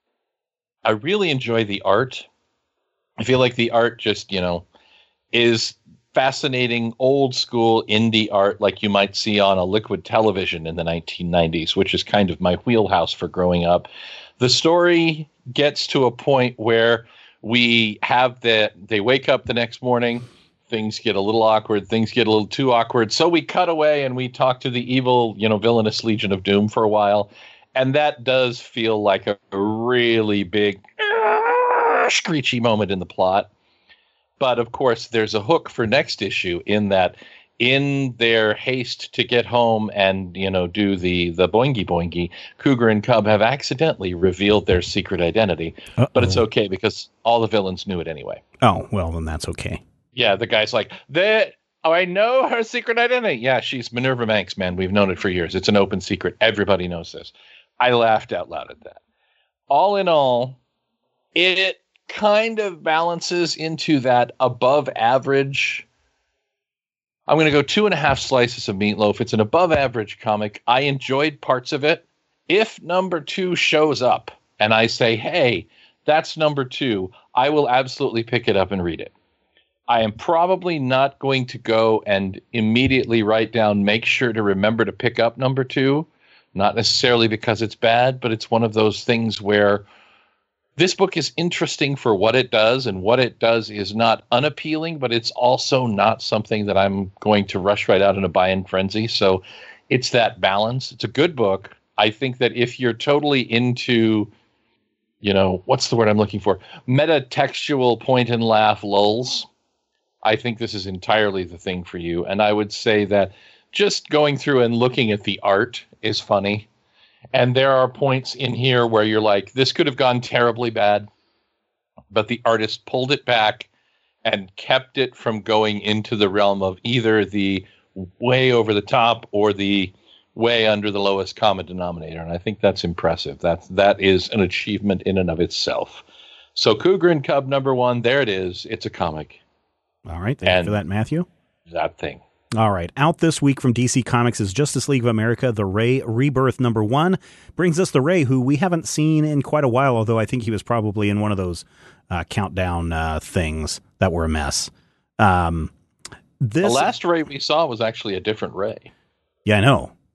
I really enjoy the art. I feel like the art just, you know, is fascinating old school indie art like you might see on a Liquid Television in the 1990s, which is kind of my wheelhouse for growing up. The story gets to a point where they wake up the next morning, things get a little awkward, things get a little too awkward. So we cut away and we talk to the evil, you know, villainous Legion of Doom for a while. And that does feel like a really big screechy moment in the plot. But of course, there's a hook for next issue in that in their haste to get home and, you know, do the boingy boingy, Cougar and Cub have accidentally revealed their secret identity. Uh-oh. But it's okay because all the villains knew it anyway. Oh, well, then that's okay. Yeah, the guy's like, I know her secret identity. Yeah, she's Minerva Manx, man. We've known it for years. It's an open secret. Everybody knows this. I laughed out loud at that. All in all, it kind of balances into that above average. I'm going to go 2.5 slices of meatloaf. It's an above average comic. I enjoyed parts of it. If number 2 shows up and I say, hey, that's number 2, I will absolutely pick it up and read it. I am probably not going to go and immediately write down, make sure to remember to pick up number 2. Not necessarily because it's bad, but it's one of those things where this book is interesting for what it does, and what it does is not unappealing, but it's also not something that I'm going to rush right out in a buy-in frenzy. So it's that balance. It's a good book. I think that if you're totally into, you know, what's the word I'm looking for? Metatextual point and laugh lulls. I think this is entirely the thing for you. And I would say that just going through and looking at the art is funny. And there are points in here where you're like, this could have gone terribly bad, but the artist pulled it back and kept it from going into the realm of either the way over the top or the way under the lowest common denominator. And I think that's impressive. That is an achievement in and of itself. So Cougar and Cub number 1, there it is. It's a comic. All right. Thank you for that, Matthew. That thing. All right. Out this week from DC Comics is Justice League of America, The Ray Rebirth number 1. Brings us the Ray, who we haven't seen in quite a while, although I think he was probably in one of those countdown things that were a mess. The last Ray we saw was actually a different Ray. Yeah, I know, right?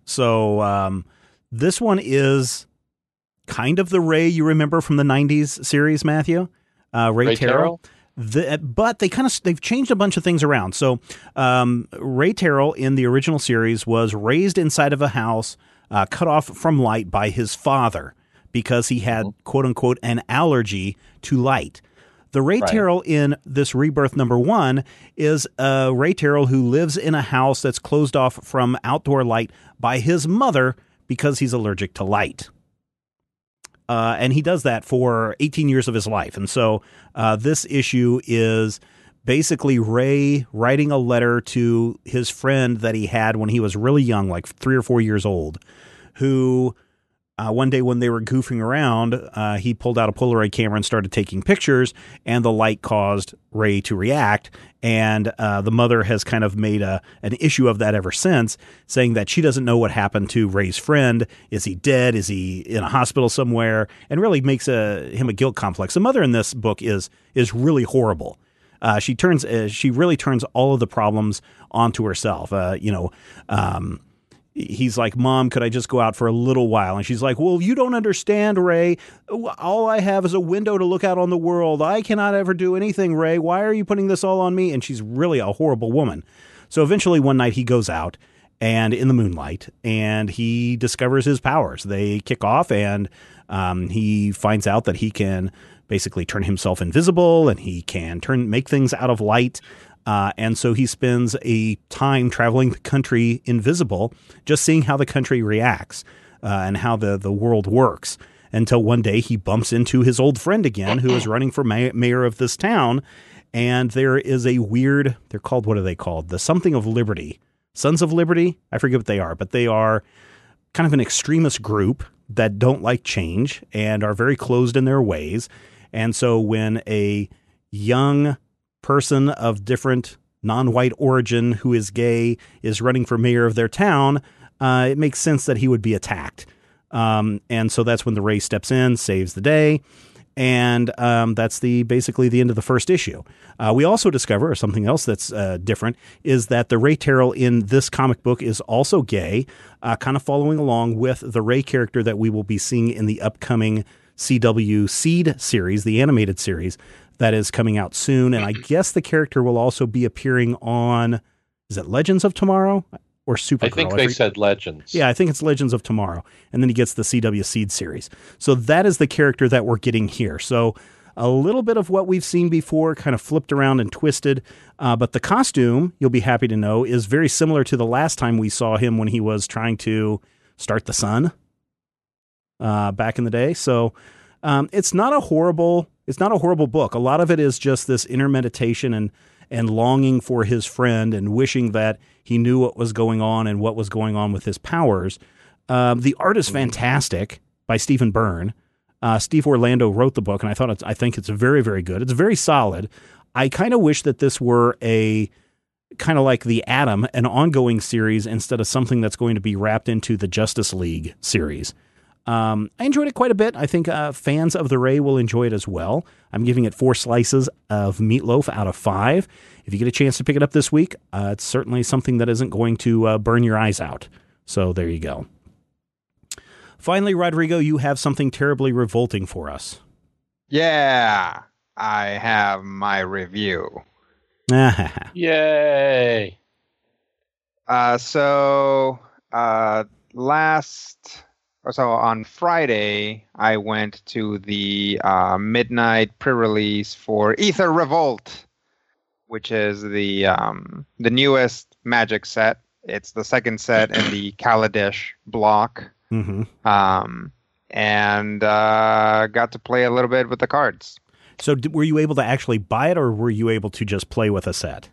So this one is kind of the Ray you remember from the 90s series, Matthew. Ray Terrell. But they've changed a bunch of things around. So Ray Terrell in the original series was raised inside of a house, cut off from light by his father because he had, quote unquote, an allergy to light. The Ray Terrell in this rebirth number 1 is a Ray Terrell who lives in a house that's closed off from outdoor light by his mother because he's allergic to light. And he does that for 18 years of his life. And so this issue is basically Ray writing a letter to his friend that he had when he was really young, like 3 or 4 years old, who one day when they were goofing around, he pulled out a Polaroid camera and started taking pictures, and the light caused Ray to react. And the mother has kind of made an issue of that ever since, saying that she doesn't know what happened to Ray's friend. Is he dead? Is he in a hospital somewhere? And really makes him a guilt complex. The mother in this book is really horrible. She really turns all of the problems onto herself. He's like, Mom, could I just go out for a little while? And she's like, well, you don't understand, Ray. All I have is a window to look out on the world. I cannot ever do anything, Ray. Why are you putting this all on me? And she's really a horrible woman. So eventually one night he goes out and in the moonlight and he discovers his powers. They kick off and he finds out that he can basically turn himself invisible and he can make things out of light. And so he spends a time traveling the country invisible, just seeing how the country reacts and how the world works, until one day he bumps into his old friend again, who is running for mayor of this town. And there is a weird, they're called, what are they called? The something of Liberty. Sons of Liberty? I forget what they are, but they are kind of an extremist group that don't like change and are very closed in their ways. And so when a young person of different non-white origin who is gay is running for mayor of their town, it makes sense that he would be attacked. And so that's when the Ray steps in, saves the day. And that's basically the end of the first issue. We also discover, or something else that's different, is that the Ray Terrell in this comic book is also gay, kind of following along with the Ray character that we will be seeing in the upcoming CW Seed series, the animated series, that is coming out soon. And I guess the character will also be appearing on, is it Legends of Tomorrow or Supergirl? I think they said Legends. Yeah, I think it's Legends of Tomorrow. And then he gets the CW Seed series. So that is the character that we're getting here. So a little bit of what we've seen before, kind of flipped around and twisted. But the costume, you'll be happy to know, is very similar to the last time we saw him when he was trying to start the sun back in the day. So it's not a horrible book. A lot of it is just this inner meditation and longing for his friend and wishing that he knew what was going on and what was going on with his powers. The art is fantastic by Stephen Byrne. Steve Orlando wrote the book, and I think it's very, very good. It's very solid. I kind of wish that this were a kind of like the Atom, an ongoing series instead of something that's going to be wrapped into the Justice League series. I enjoyed it quite a bit. I think fans of the Ray will enjoy it as well. I'm giving it 4 slices of meatloaf out of 5. If you get a chance to pick it up this week, it's certainly something that isn't going to burn your eyes out. So there you go. Finally, Rodrigo, you have something terribly revolting for us. Yeah, I have my review. Yay! So on Friday, I went to the midnight pre-release for Aether Revolt, which is the newest Magic set. It's the second set in the Kaladesh block. Mm-hmm. And got to play a little bit with the cards. So were you able to actually buy it, or were you able to just play with a set?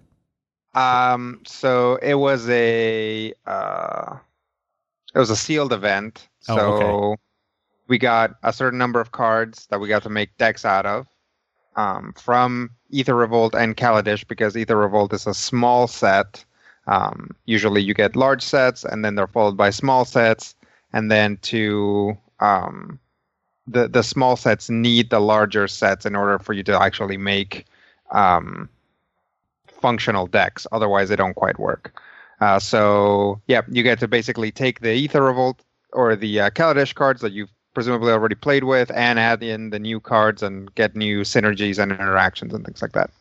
So it was a sealed event. So okay. We got a certain number of cards that we got to make decks out of from Aether Revolt and Kaladesh, because Aether Revolt is a small set. Usually you get large sets, and then they're followed by small sets. And then the small sets need the larger sets in order for you to actually make functional decks. Otherwise, they don't quite work. So you get to basically take the Aether Revolt or the Kaladesh cards that you've presumably already played with and add in the new cards and get new synergies and interactions and things like that.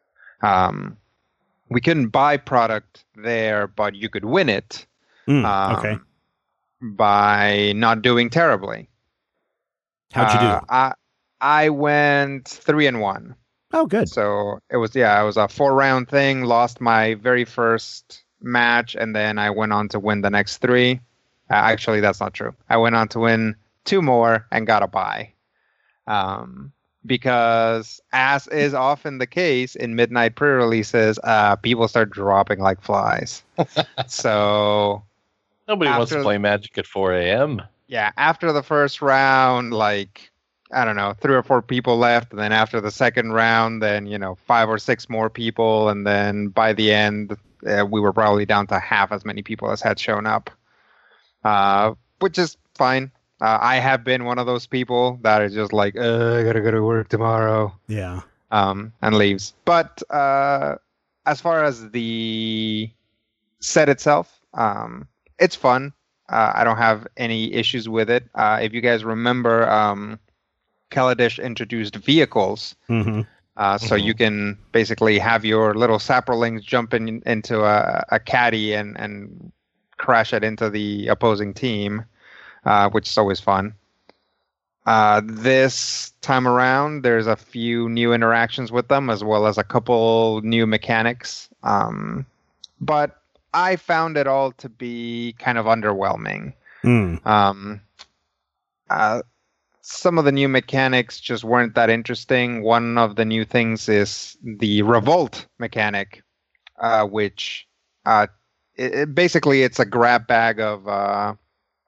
We couldn't buy product there, but you could win it Okay. by not doing terribly. How'd you do? I went 3-1. Oh, good. So it was a 4-round thing. Lost my very first match, and then I went on to win the next 3. Actually, that's not true. I went on to win 2 more and got a bye. Because, as is often the case in midnight pre-releases, people start dropping like flies. So Nobody wants to play Magic at 4 a.m. Yeah, after the first round, like, I don't know, 3 or 4 people left. And then after the second round, then, 5 or 6 more people. And then by the end, we were probably down to half as many people as had shown up, which is fine. I have been one of those people that is just like, I gotta go to work tomorrow. Yeah. And leaves. But as far as the set itself, it's fun. I don't have any issues with it. If you guys remember, Kaladesh introduced vehicles. Mm-hmm. So you can basically have your little saprolings jump into a caddy and crash it into the opposing team. Which is always fun. This time around, there's a few new interactions with them, as well as a couple new mechanics. But I found it all to be kind of underwhelming. Some of the new mechanics just weren't that interesting. One of the new things is the Revolt mechanic, which basically it's a grab bag of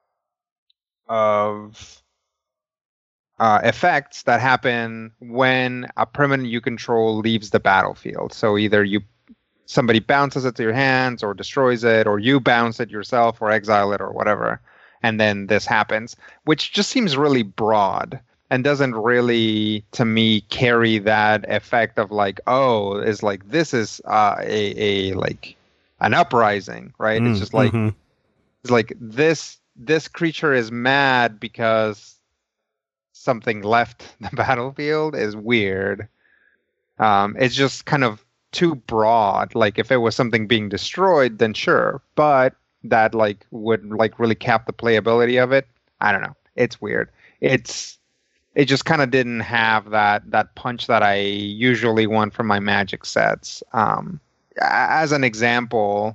effects that happen when a permanent you control leaves the battlefield. So either somebody bounces it to your hands, or destroys it, or you bounce it yourself, or exile it, or whatever, and then this happens, which just seems really broad and doesn't really, to me, carry that effect of like, this is a like an uprising, right? It's just like it's like this creature is mad because something left the battlefield is weird. It's just kind of too broad. Like if it was something being destroyed, then sure, but that like would like really cap the playability of it. I don't know. It's weird. It just kind of didn't have that punch that I usually want from my Magic sets. As an example,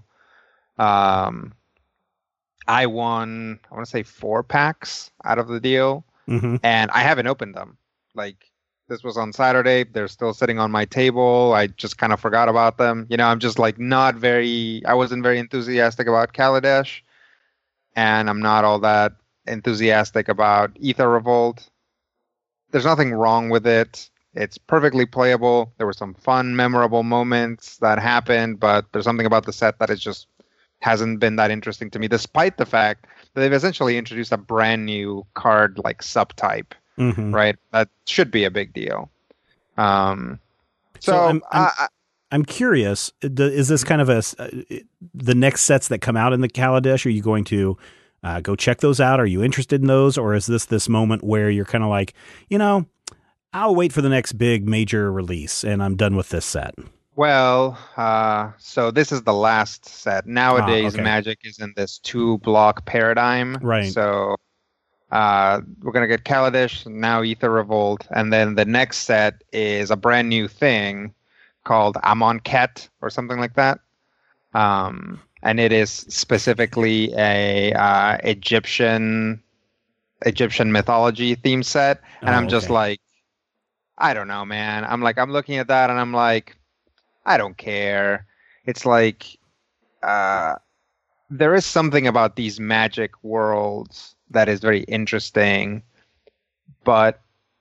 I won, I want to say 4 packs out of the deal, and I haven't opened them. Like, this was on Saturday. They're still sitting on my table. I just kind of forgot about them. I'm just like I wasn't very enthusiastic about Kaladesh, and I'm not all that enthusiastic about Aether Revolt. There's nothing wrong with it. It's perfectly playable. There were some fun, memorable moments that happened, but there's something about the set that is just hasn't been that interesting to me, despite the fact that they've essentially introduced a brand new card like subtype, right? That should be a big deal. I'm curious. Is this kind of the next sets that come out in the Kaladesh? Are you going to go check those out? Are you interested in those, or is this moment where you're kind of like, I'll wait for the next big major release and I'm done with this set? Well, so this is the last set. Nowadays, Magic is in this 2-block paradigm. Right. So we're going to get Kaladesh, now Aether Revolt, and then the next set is a brand new thing called Amonkhet or something like that. And it is specifically a Egyptian mythology theme set. And I'm just like, I don't know, man. I'm looking at that and I'm like, I don't care. It's like there is something about these Magic worlds that is very interesting, but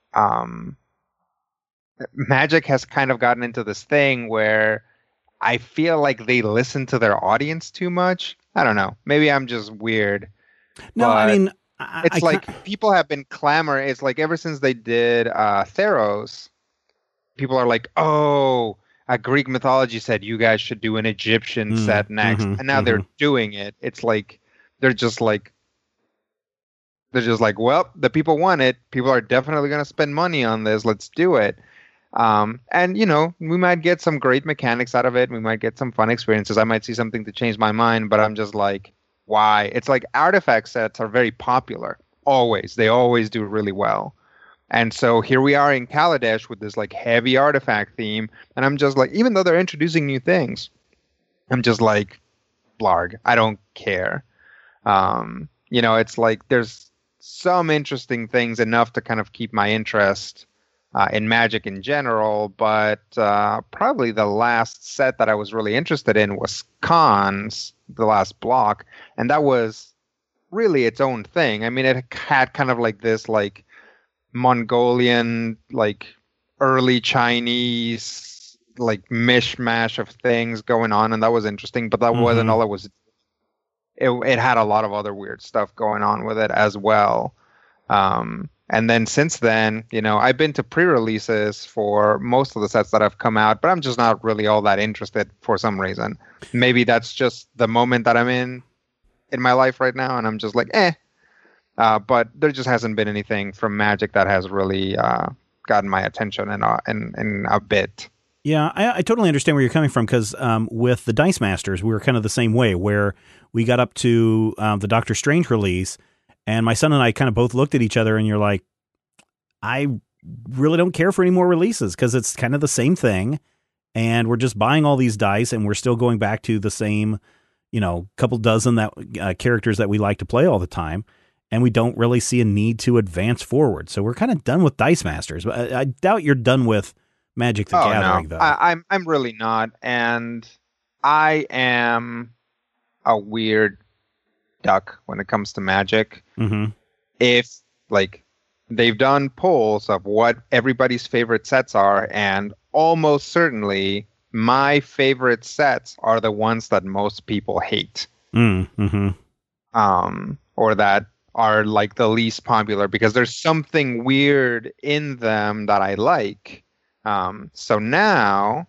Magic has kind of gotten into this thing where I feel like they listen to their audience too much. I don't know. Maybe I'm just weird. No, I mean, it's like people have been clamoring. It's like ever since they did Theros, people are like, oh, Greek mythology said you guys should do an Egyptian set next, and now they're doing it. It's like they're just like, well, the people want it. People are definitely going to spend money on this. Let's do it. And we might get some great mechanics out of it. We might get some fun experiences. I might see something to change my mind, but I'm just like, why? It's like artifact sets are very popular. Always. They always do really well. And so here we are in Kaladesh with this like heavy artifact theme. And I'm just like, even though they're introducing new things, I'm just like, blarg, I don't care. It's like there's some interesting things enough to kind of keep my interest in Magic in general. But probably the last set that I was really interested in was Khans, the last block. And that was really its own thing. I mean, it had kind of like this like Mongolian, like early Chinese, like mishmash of things going on, and that was interesting. But that wasn't all it was. It had a lot of other weird stuff going on with it as well. And then since then, I've been to pre-releases for most of the sets that have come out, but I'm just not really all that interested for some reason. Maybe that's just the moment that I'm in my life right now, and I'm just like, eh. But there just hasn't been anything from Magic that has really gotten my attention in a bit. Yeah, I totally understand where you're coming from, because with the Dice Masters, we were kind of the same way, where we got up to the Doctor Strange release, and my son and I kind of both looked at each other, and you're like, I really don't care for any more releases, because it's kind of the same thing, and we're just buying all these dice, and we're still going back to the same, couple dozen characters that we like to play all the time. And we don't really see a need to advance forward. So we're kind of done with Dice Masters. But I doubt you're done with Magic the Gathering, no. though. I'm really not. And I am a weird duck when it comes to Magic. Mm-hmm. If, like, they've done polls of what everybody's favorite sets are, and almost certainly my favorite sets are the ones that most people hate. Mm-hmm. Or that are like the least popular, because there's something weird in them that I like. So now,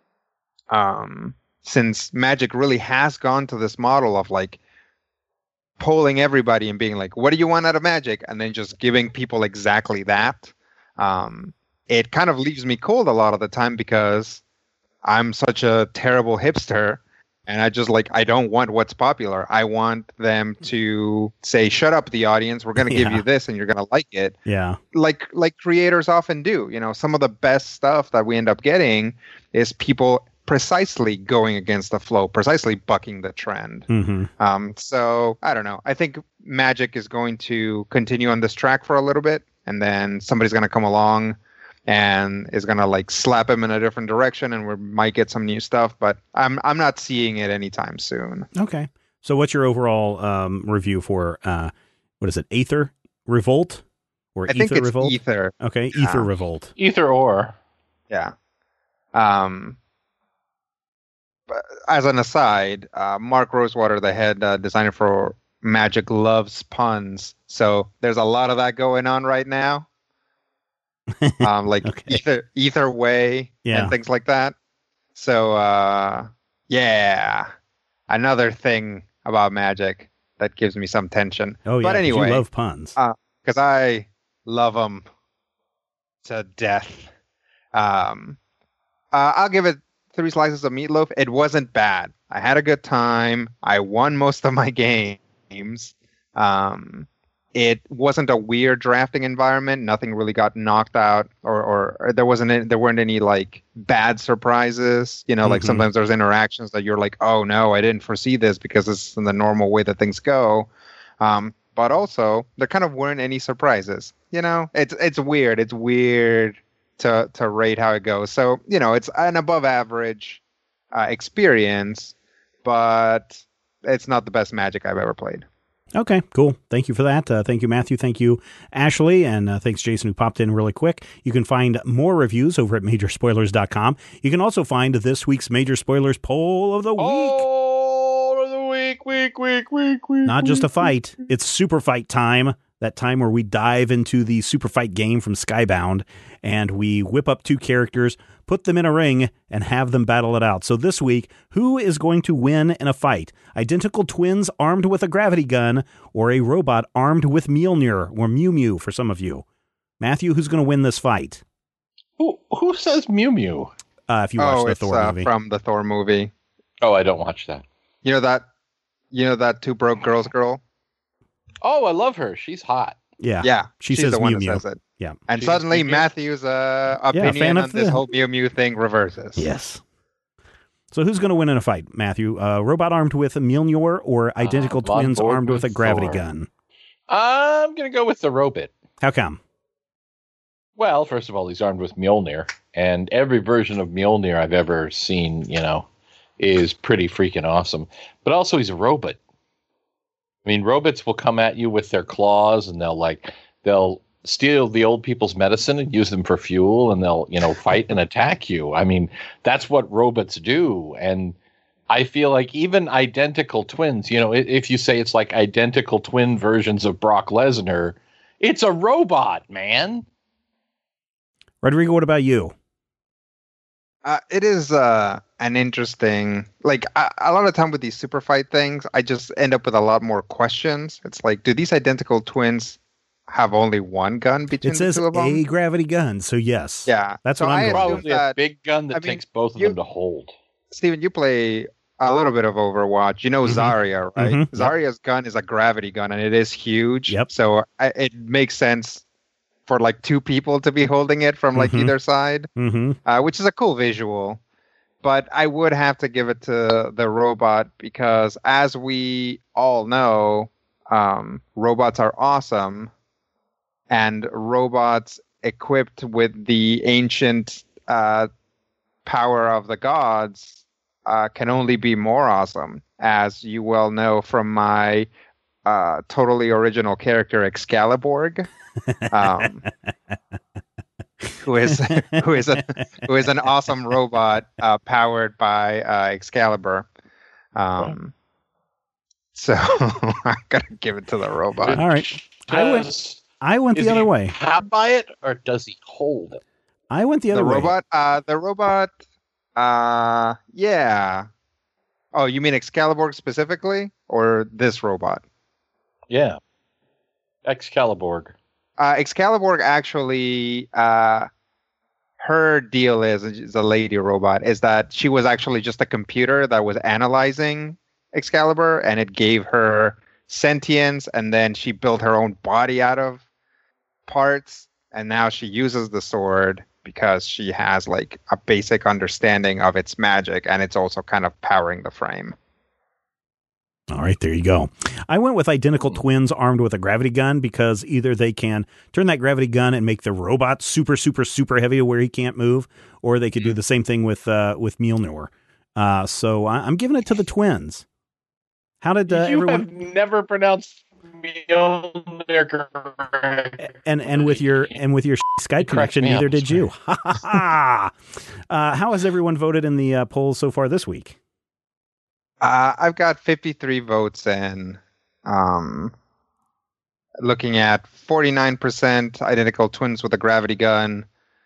since Magic really has gone to this model of like polling everybody and being like, what do you want out of Magic? And then just giving people exactly that, it kind of leaves me cold a lot of the time, because I'm such a terrible hipster. And I don't want what's popular. I want them to say, shut up, the audience. We're going to give you this and you're going to like it. Yeah. Like creators often do. Some of the best stuff that we end up getting is people precisely going against the flow, precisely bucking the trend. Mm-hmm. So I don't know. I think Magic is going to continue on this track for a little bit. And then somebody's going to come along and is going to like slap him in a different direction, and we might get some new stuff, but I'm not seeing it anytime soon. Okay. So what's your overall review for, what is it, Aether Revolt? Or I think it's Revolt? Aether. Okay, Aether Revolt. Either or. Yeah. But as an aside, Mark Rosewater, the head designer for Magic, loves puns. So there's a lot of that going on right now. Like okay. either way and things like that. So yeah, another thing about Magic that gives me some tension. Oh yeah, but anyway, you love puns because I love them to death. I'll give it 3 slices of meatloaf. It wasn't bad. I had a good time. I won most of my games. It wasn't a weird drafting environment. Nothing really got knocked out, or there weren't any like bad surprises. Like sometimes there's interactions that you're like, oh no, I didn't foresee this, because it's in the normal way that things go. But also there kind of weren't any surprises. It's weird. It's weird to rate how it goes. So it's an above average experience, but it's not the best Magic I've ever played. Okay, cool. Thank you for that. Thank you, Matthew. Thank you, Ashley. And thanks, Jason, who popped in really quick. You can find more reviews over at Majorspoilers.com. You can also find this week's Major Spoilers Poll of the Week. Poll of the week. Not just a fight. It's super fight time. That time where we dive into the super fight game from Skybound, and we whip up 2 characters, put them in a ring, and have them battle it out. So this week, who is going to win in a fight? Identical twins armed with a gravity gun, or a robot armed with Mjolnir, or Mew Mew for some of you? Matthew, who's going to win this fight? Who says Mew Mew? If you watch the Thor movie. From the Thor movie. Oh, I don't watch that. You know that Two Broke Girls girl? Oh, I love her. She's hot. Yeah. Yeah. She she's says the one Mew Mew. that says it. Yeah. And She's suddenly Mew Mew? Matthew's opinion on this whole Mew Mew thing reverses. Yes. So who's going to win in a fight, Matthew? Robot armed with a Mjolnir or identical I'm on twins board armed with a with gravity Thor. gun? I'm going to go with the robot. How come? Well, first of all, he's armed with Mjolnir, and every version of Mjolnir I've ever seen, is pretty freaking awesome. But also, he's a robot. I mean, robots will come at you with their claws, and they'll steal the old people's medicine and use them for fuel, and they'll, fight and attack you. I mean, that's what robots do. And I feel like even identical twins, if you say it's like identical twin versions of Brock Lesnar, it's a robot, man. Rodrigo, what about you? It is an interesting, a lot of time with these super fight things, I just end up with a lot more questions. It's like, do these identical twins have only one gun between It the says two of them? a gravity gun, so yes. Yeah. That's So what I'm I going assume with. Probably a that- big gun that takes both of them to hold. Steven, you play a little bit of Overwatch. You know Zarya, right? Mhm. Zarya's gun is a gravity gun, and it is huge. Yep. So it makes sense for two people to be holding it from Mhm. either side, Mm-hmm. which is a cool visual. But I would have to give it to the robot because, as we all know, robots are awesome, and robots equipped with the ancient power of the gods can only be more awesome, as you well know from my totally original character Excalibur, who is an awesome robot powered by Excalibur. So I'm gonna give it to the robot. All right. I went Is the other he way. Have by it, or does he hold it? I went the other way. The robot. Yeah. Oh, you mean Excalibur specifically, or this robot? Yeah. Excalibur. Excalibur actually, her deal is a lady robot, is that she was actually just a computer that was analyzing Excalibur, and it gave her sentience, and then she built her own body out of parts, and now she uses the sword because she has a basic understanding of its magic, and it's also kind of powering the frame. All right, there you go. I went with identical twins armed with a gravity gun because either they can turn that gravity gun and make the robot super, super, super heavy where he can't move, or they could do the same thing with Mjolnir. So I'm giving it to the twins. How did You everyone? have never pronounced Mjolnir correctly. And with your Skype connection, me neither up, did you. Ha ha ha! How has everyone voted in the polls so far this week? I've got 53 votes in. Looking at 49% identical twins with a gravity gun,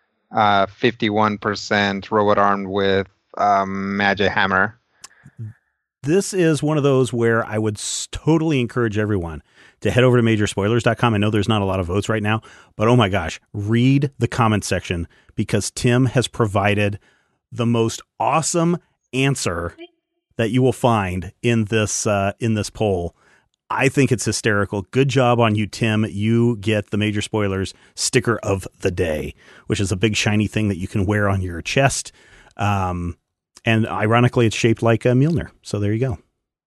51% robot armed with magic hammer. This is one of those where I would totally encourage everyone to head over to majorspoilers.com. I know there's not a lot of votes right now, but oh my gosh, read the comment section because Tim has provided the most awesome answer that you will find in this poll. I think it's hysterical. Good job on you, Tim. You get the Major Spoilers sticker of the day, which is a big shiny thing that you can wear on your chest. And ironically, it's shaped like a Mjolnir. So there you go.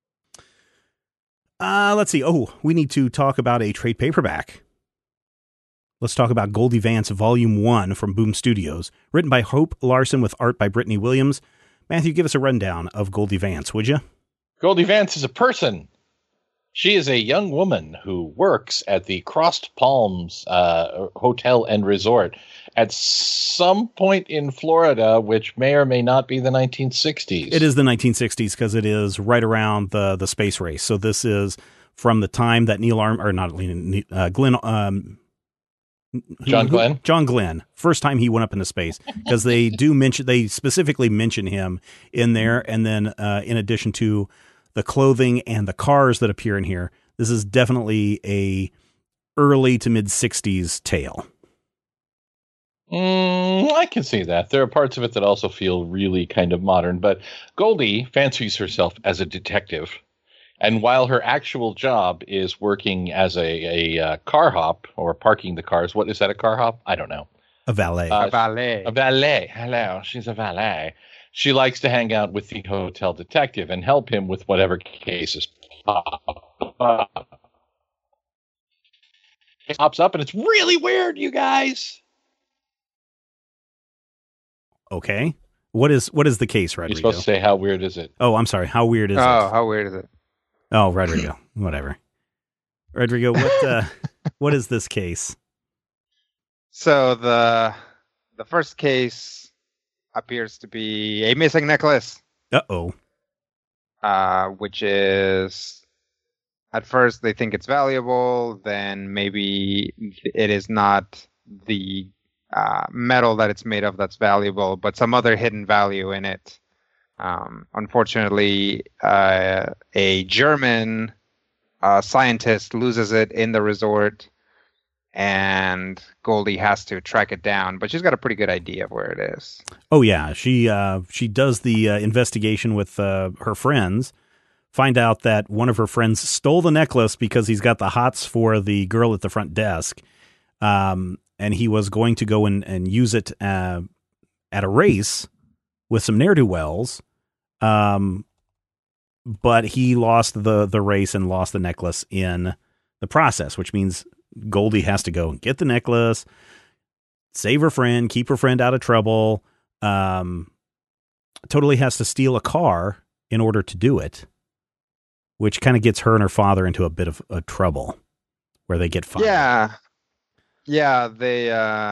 Let's see. Oh, we need to talk about a trade paperback. Let's talk about Goldie Vance Volume 1 from Boom Studios, written by Hope Larson with art by Brittany Williams. Matthew, give us a rundown of Goldie Vance, would you? Goldie Vance is a person. She is a young woman who works at the Crossed Palms Hotel and Resort at some point in Florida, which may or may not be the 1960s. It is the 1960s because it is right around the space race. So this is from the time that Glenn John Glenn? John Glenn. First time he went up into space, because they specifically mention him in there. And then in addition to the clothing and the cars that appear in here, this is definitely a early to mid 60s tale. I can see that. There are parts of it that also feel really kind of modern, but Goldie fancies herself as a detective. And while her actual job is working as a car hop or parking the cars, what is that, a car hop? I don't know. A valet. A valet. A valet. Hello, she's a valet. She likes to hang out with the hotel detective and help him with whatever cases pop up. It pops up and it's really weird, you guys. Okay. What is the case, Rodrigo? You're supposed to say, how weird is it? Oh, I'm sorry. How weird is it? Oh, how weird is it? Oh, Rodrigo. Whatever. Rodrigo, what is this case? So the first case appears to be a missing necklace. Uh-oh. Which is, at first they think it's valuable, then maybe it is not the metal that it's made of that's valuable, but some other hidden value in it. Unfortunately, a German scientist loses it in the resort, and Goldie has to track it down, but she's got a pretty good idea of where it is. Oh yeah, she does the investigation with her friends, find out that one of her friends stole the necklace because he's got the hots for the girl at the front desk. And he was going to go and use it at a race with some ne'er-do-wells. But he lost the race and lost the necklace in the process, which means Goldie has to go and get the necklace, save her friend, keep her friend out of trouble. Totally has to steal a car in order to do it, which kind of gets her and her father into a bit of a trouble where they get fired. Yeah, they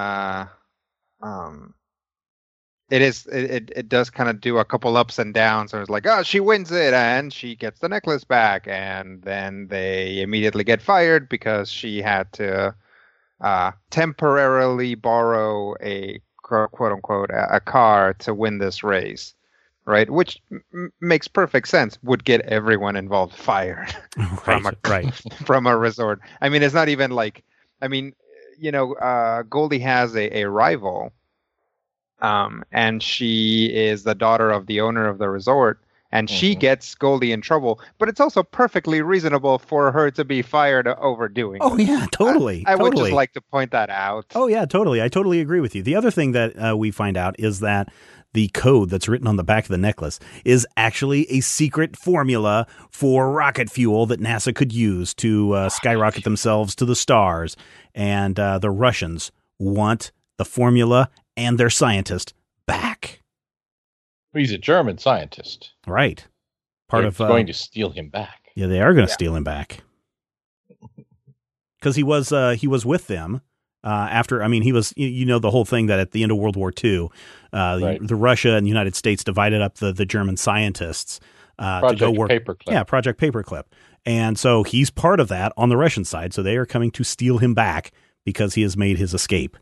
it does kind of do a couple ups and downs. So it's like, oh, she wins it and she gets the necklace back, and then they immediately get fired because she had to temporarily borrow a quote unquote a car to win this race, right? Which makes perfect sense. Would get everyone involved fired from a resort. I mean, it's not even like, I mean, you know, Goldie has a rival, and she is the daughter of the owner of the resort, and she gets Goldie in trouble. But it's also perfectly reasonable for her to be fired overdoing. Oh yeah, totally. I would just like to point that out. Oh yeah, totally. I totally agree with you. The other thing that we find out is that the code that's written on the back of the necklace is actually a secret formula for rocket fuel that NASA could use to skyrocket themselves to the stars. And the Russians want the formula and their scientist back. He's a German scientist. Right. They're going to steal him back. Yeah, they are going to steal him back. Because he was with them. After, I mean, he was, you know, the whole thing that at the end of World War II, the Russia and the United States divided up the German scientists to go work. Paperclip. Yeah, Project Paperclip. And so he's part of that on the Russian side. So they are coming to steal him back because he has made his escape.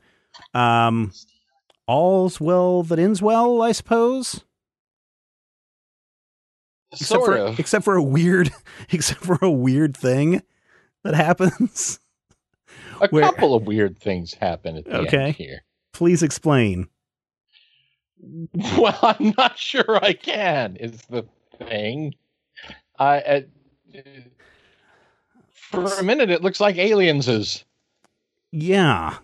All's well that ends well, I suppose. Except for a weird thing that happens. A couple of weird things happen at the end here. Please explain. Well, I'm not sure I can, is the thing. For a minute, it looks like Aliens is. Yeah.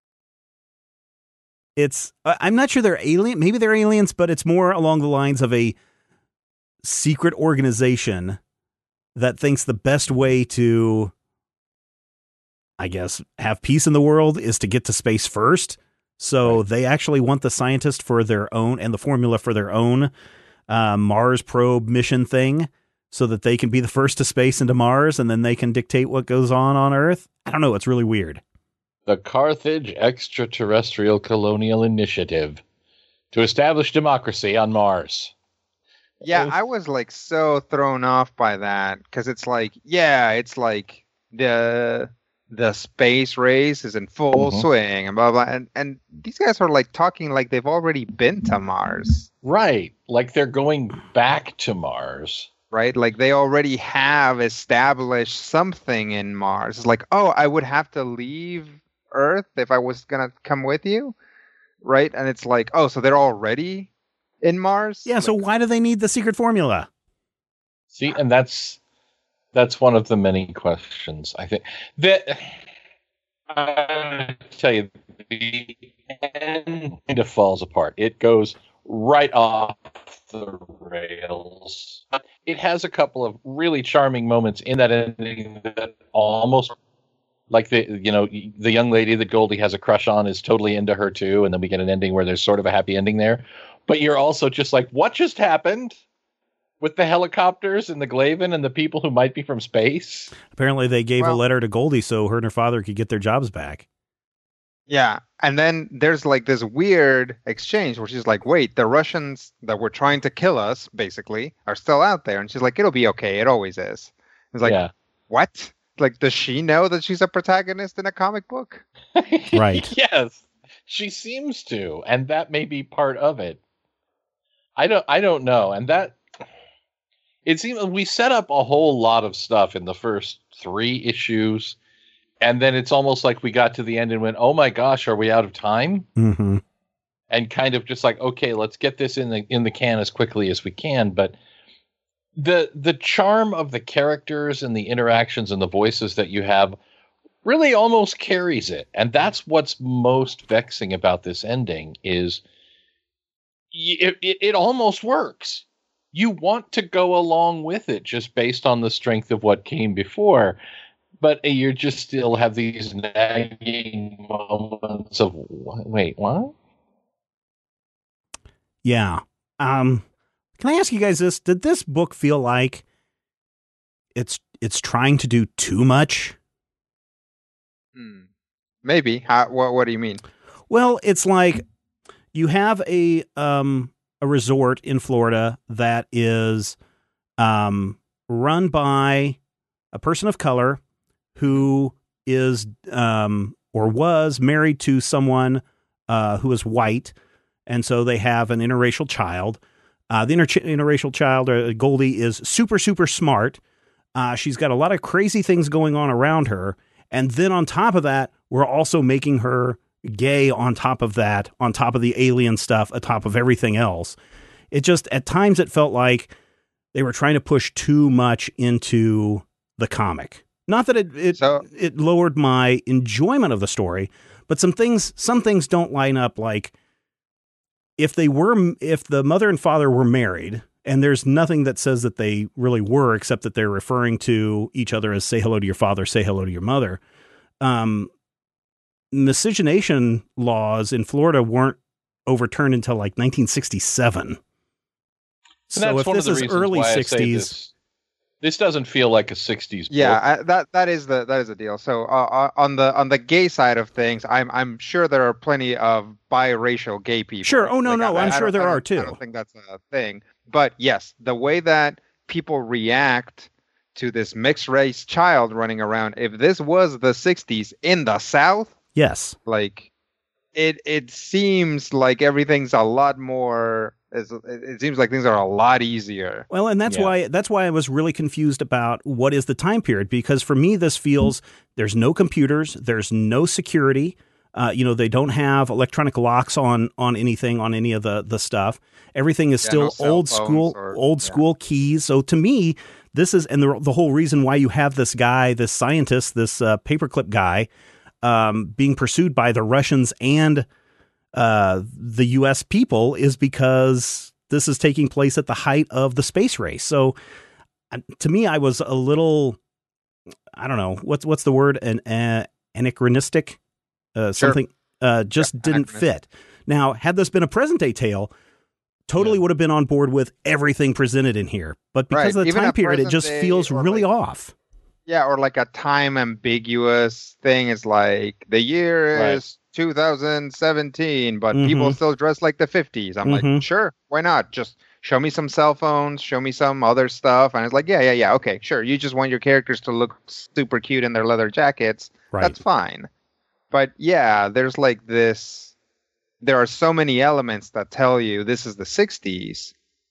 I'm not sure they're alien. Maybe they're aliens, but it's more along the lines of a secret organization that thinks the best way to, I guess, have peace in the world is to get to space first. So they actually want the scientist for their own and the formula for their own Mars probe mission thing so that they can be the first to space into Mars and then they can dictate what goes on Earth. I don't know. It's really weird. The Carthage Extraterrestrial Colonial Initiative to establish democracy on Mars. Yeah, I was like so thrown off by that because it's like, yeah, it's like the the space race is in full Mhm. swing and blah blah. And these guys are like talking like they've already been to Mars, Right. Like they're going back to Mars. right? Like they already have established something in Mars. It's like, oh, I would have to leave Earth if I was gonna come with you, right? And it's like, oh, so they're already in Mars? Yeah, so Like, why do they need the secret formula? See, and that's one of the many questions I think that I tell you, the end kind of falls apart. It goes right off the rails. It has a couple of really charming moments in that ending that almost like the young lady that Goldie has a crush on is totally into her too, and then we get an ending where there's sort of a happy ending there. But you're also just like, what just happened with the helicopters and the Glaven and the people who might be from space? Apparently they gave a Well- letter to Goldie so her and her father could get their jobs back. yeah. And then there's like this weird exchange where she's like, wait, the Russians that were trying to kill us, basically, are still out there. And she's like, it'll be okay. It always is. It's like, Yeah. what? Like, does she know that she's a protagonist in a comic book? Right. Yes, she seems to, and that may be part of it. I don't know, and that it seems we set up a whole lot of stuff in the first 3 issues, and then it's almost like we got to the end and went, "Oh my gosh, are we out of time?" Mm-hmm. And kind of just like, okay, let's get this in the can as quickly as we can. But the charm of the characters and the interactions and the voices that you have really almost carries it. And that's what's most vexing about this ending is it almost works. You want to go along with it just based on the strength of what came before. But you just still have these nagging moments of, wait, what? Yeah. Can I ask you guys this? Did this book feel like it's trying to do too much? Maybe. What do you mean? Well, it's like you have a resort in Florida that is run by a person of color who is or was married to someone who is white, and so they have an interracial child. The interracial child, Goldie, is super, super smart. She's got a lot of crazy things going on around her. And then on top of that, we're also making her gay on top of that, on top of the alien stuff, on top of everything else. It just, at times it felt like they were trying to push too much into the comic. Not that it lowered my enjoyment of the story, but some things don't line up. Like if the mother and father were married, and there's nothing that says that they really were, except that they're referring to each other as say hello to your father, say hello to your mother. Miscegenation laws in Florida weren't overturned until like 1967. So if this is early 60s, this doesn't feel like a 60s book. Yeah, that is the deal. So on the gay side of things, I'm sure there are plenty of biracial gay people. Sure. Oh no, I'm sure there are too. I don't think that's a thing. But yes, the way that people react to this mixed race child running around, if this was the 60s in the South, yes, like it seems like everything's a lot more. It seems like things are a lot easier. Well, and that's why I was really confused about what is the time period, because for me this feels there's no computers, there's no security. They don't have electronic locks on anything, on any of the stuff. Everything is still old school keys. So to me, this is, and the whole reason why you have this guy, this scientist, this paperclip guy, being pursued by the Russians and the U.S. people is because this is taking place at the height of the space race. So to me, I was a little, I don't know, what's the word? Anachronistic. Something just didn't fit. Now, had this been a present day tale, totally would have been on board with everything presented in here. But because of the time period, it just feels really off. Yeah, or like a time ambiguous thing is like the year is 2017, but people still dress like the 50s. I'm like, sure, why not? Just show me some cell phones, show me some other stuff. And it's like, yeah, okay, sure. You just want your characters to look super cute in their leather jackets. Right. That's fine. But yeah, there's like this. There are so many elements that tell you this is the 60s.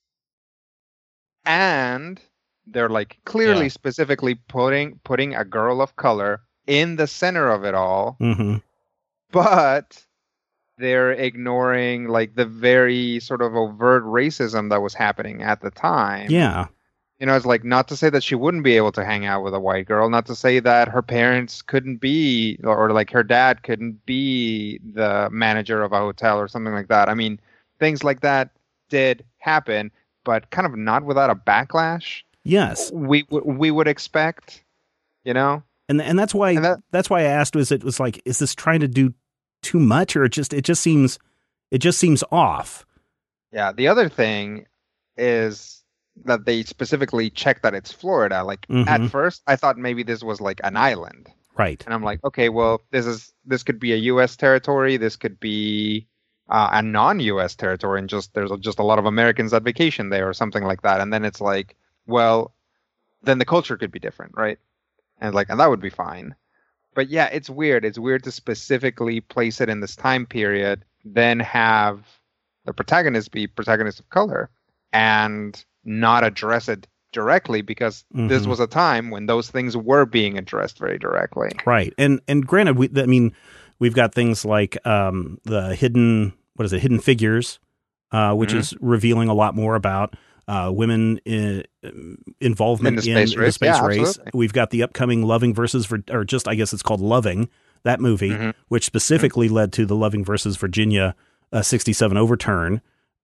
And they're like clearly, Yeah. specifically putting a girl of color in the center of it all. Mm-hmm. But they're ignoring like the very sort of overt racism that was happening at the time. Yeah. You know, it's like not to say that she wouldn't be able to hang out with a white girl, not to say that her parents couldn't be, or like her dad couldn't be the manager of a hotel or something like that. I mean, things like that did happen, but kind of not without a backlash. Yes. We would expect, you know? And that's why I asked, is this trying to do too much, or it just seems off? Yeah. The other thing is that they specifically check that it's Florida. Like at first, I thought maybe this was like an island, right? And I'm like, okay, well, this could be a U.S. territory. This could be a non-U.S. territory, and there's just a lot of Americans that vacation there, or something like that. And then it's like, well, then the culture could be different, right? And that would be fine. But yeah, it's weird. It's weird to specifically place it in this time period, then have the protagonist be protagonists of color, and not address it directly, because this was a time when those things were being addressed very directly. Right. And granted, we've got things like the hidden figures, which is revealing a lot more about women involvement in the space race. We've got the upcoming Loving I guess it's called Loving, that movie, which specifically led to the Loving versus Virginia 67 overturn.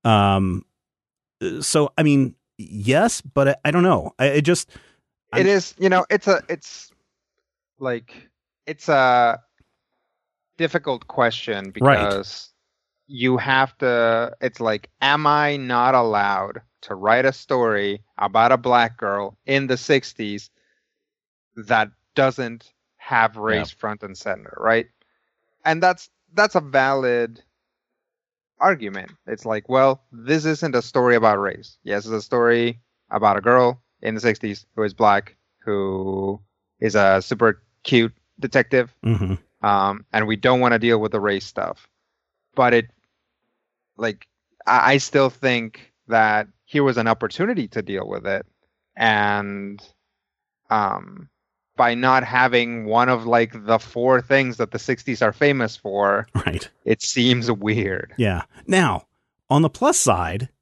So, I mean, yes, but I don't know. It's a difficult question, because you have to, it's like, am I not allowed to write a story about a black girl in the 60s that doesn't have race front and center, right? And that's a valid argument. It's like, well, this isn't a story about race. Yes, it's a story about a girl in the 60s who is black, who is a super cute detective, and we don't want to deal with the race stuff. But I still think that here was an opportunity to deal with it, and by not having one of like the 4 things that the 60s are famous for, right, it seems weird. Yeah. Now, on the plus side,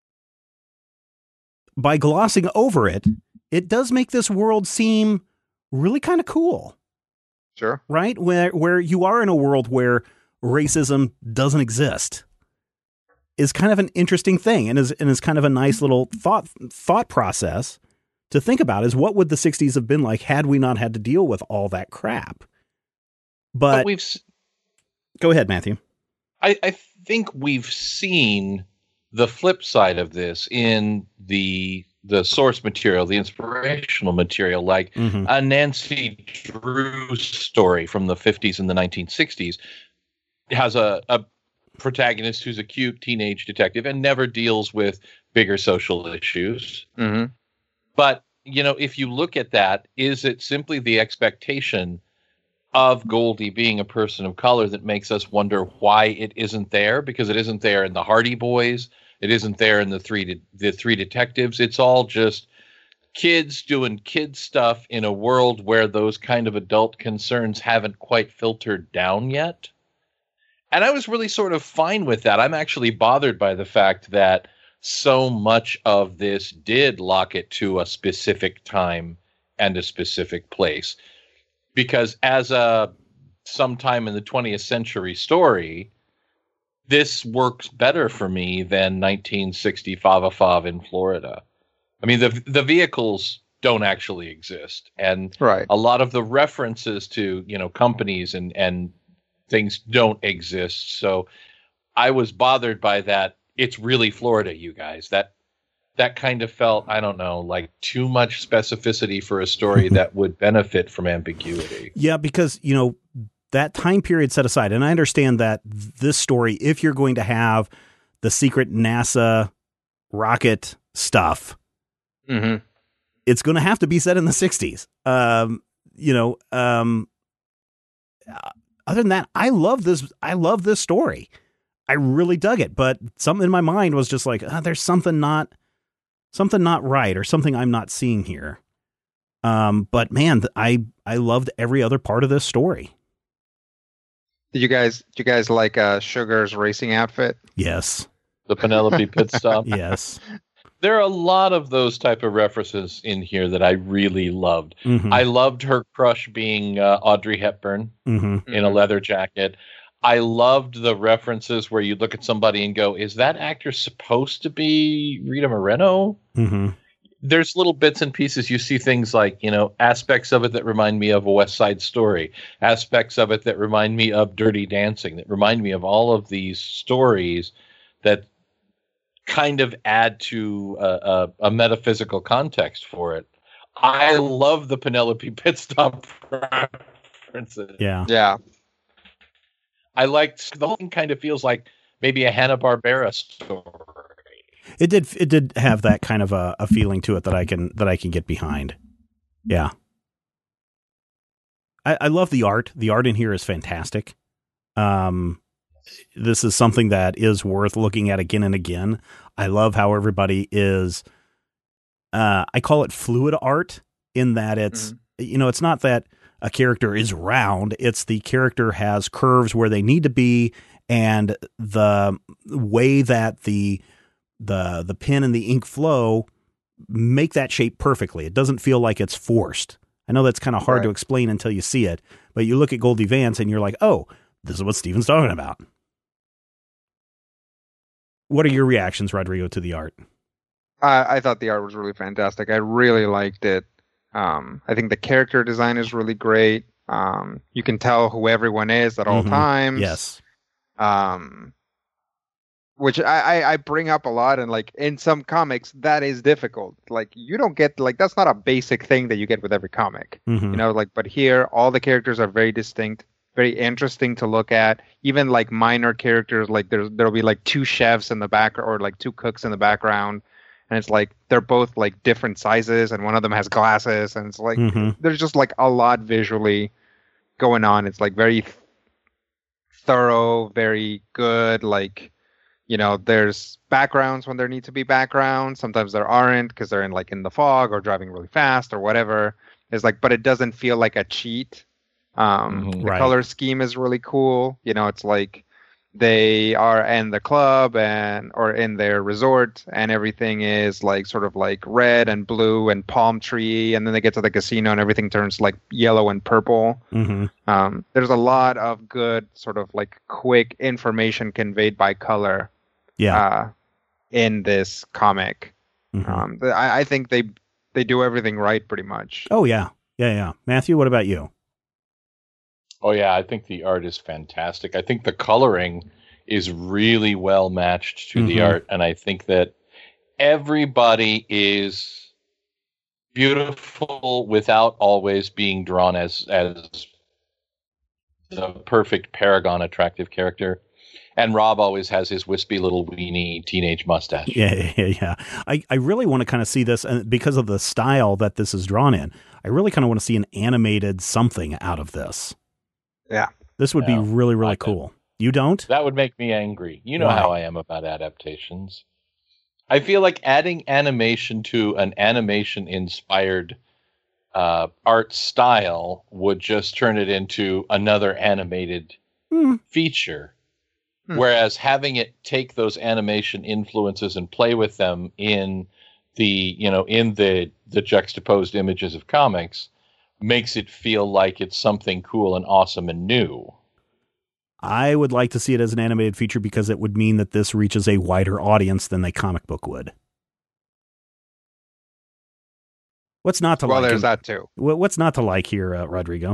by glossing over it, it does make this world seem really kind of cool. Sure. Right? Where you are in a world where racism doesn't exist is kind of an interesting thing, and is kind of a nice little thought process to think about, is what would the 60s have been like had we not had to deal with all that crap? But go ahead, Matthew. I think we've seen the flip side of this in the source material, the inspirational material, like a Nancy Drew story from the 50s and the 1960s has a protagonist who's a cute teenage detective and never deals with bigger social issues. But, if you look at that, is it simply the expectation of Goldie being a person of color that makes us wonder why it isn't there? Because it isn't there in the Hardy Boys. It isn't there in the three detectives. It's all just kids doing kid stuff in a world where those kind of adult concerns haven't quite filtered down yet. And I was really sort of fine with that. I'm actually bothered by the fact that so much of this did lock it to a specific time and a specific place. Because as a sometime in the 20th century story, this works better for me than 1965 in Florida. I mean, the vehicles don't actually exist. And a lot of the references to, companies and things don't exist. So I was bothered by that. It's really Florida, you guys. That kind of felt, I don't know, like too much specificity for a story that would benefit from ambiguity. Yeah, because, that time period set aside, and I understand that this story, if you're going to have the secret NASA rocket stuff, it's going to have to be set in the 60s. other than that, I love this story. I really dug it, but something in my mind was just like, there's something not right, or something I'm not seeing here. But man, I loved every other part of this story. Did you guys like Sugar's racing outfit? Yes. The Penelope pit stop. Yes. There are a lot of those type of references in here that I really loved. Mm-hmm. I loved her crush being Audrey Hepburn Mm-hmm. in a leather jacket. I loved the references where you look at somebody and go, is that actor supposed to be Rita Moreno? Mm-hmm. There's little bits and pieces. You see things like, aspects of it that remind me of a West Side Story, aspects of it that remind me of Dirty Dancing, that remind me of all of these stories that kind of add to a metaphysical context for it. I love the Penelope pit stop references. Yeah. Yeah. I liked the whole thing. Kind of feels like maybe a Hanna-Barbera story. It did have that kind of a feeling to it that I can get behind. Yeah. I love the art. The art in here is fantastic. This is something that is worth looking at again and again. I love how everybody is, I call it fluid art, in that it's, it's not that a character is round. It's the character has curves where they need to be, and the way that the pen and the ink flow make that shape perfectly. It doesn't feel like it's forced. I know that's kind of hard to explain until you see it, but you look at Goldie Vance and you're like, oh, this is what Steven's talking about. What are your reactions, Rodrigo, to the art? I thought the art was really fantastic. I really liked it. I think the character design is really great. You can tell who everyone is at all times. Yes. Which I bring up a lot, and like in some comics that is difficult. Like you don't get, like, that's not a basic thing that you get with every comic. But here all the characters are very distinct, very interesting to look at. Even like minor characters, like there'll be like two chefs in the back, or like two cooks in the background, and it's like they're both like different sizes, and one of them has glasses, and it's like there's just like a lot visually going on. It's like very thorough, very good. Like, there's backgrounds when there need to be backgrounds. Sometimes there aren't because they're in the fog or driving really fast or whatever. It's like, but it doesn't feel like a cheat. The color scheme is really cool. It's like they are in the club or in their resort, and everything is like sort of like red and blue and palm tree, and then they get to the casino and everything turns like yellow and purple. There's a lot of good sort of like quick information conveyed by color. In this comic. I think they do everything right pretty much. Oh yeah. Matthew, what about you? Oh yeah, I think the art is fantastic. I think the coloring is really well matched to the art, and I think that everybody is beautiful without always being drawn as the perfect paragon attractive character. And Rob always has his wispy little weenie teenage mustache. Yeah. I really want to kind of see this, and because of the style that this is drawn in, I really kind of want to see an animated something out of this. Yeah. This would be really, really cool. You don't? That would make me angry. You know how I am about adaptations. I feel like adding animation to an animation-inspired art style would just turn it into another animated feature. Whereas having it take those animation influences and play with them in the juxtaposed images of comics makes it feel like it's something cool and awesome and new. I would like to see it as an animated feature because it would mean that this reaches a wider audience than a comic book would. What's not to like? Well, there's that too. What's not to like here, Rodrigo?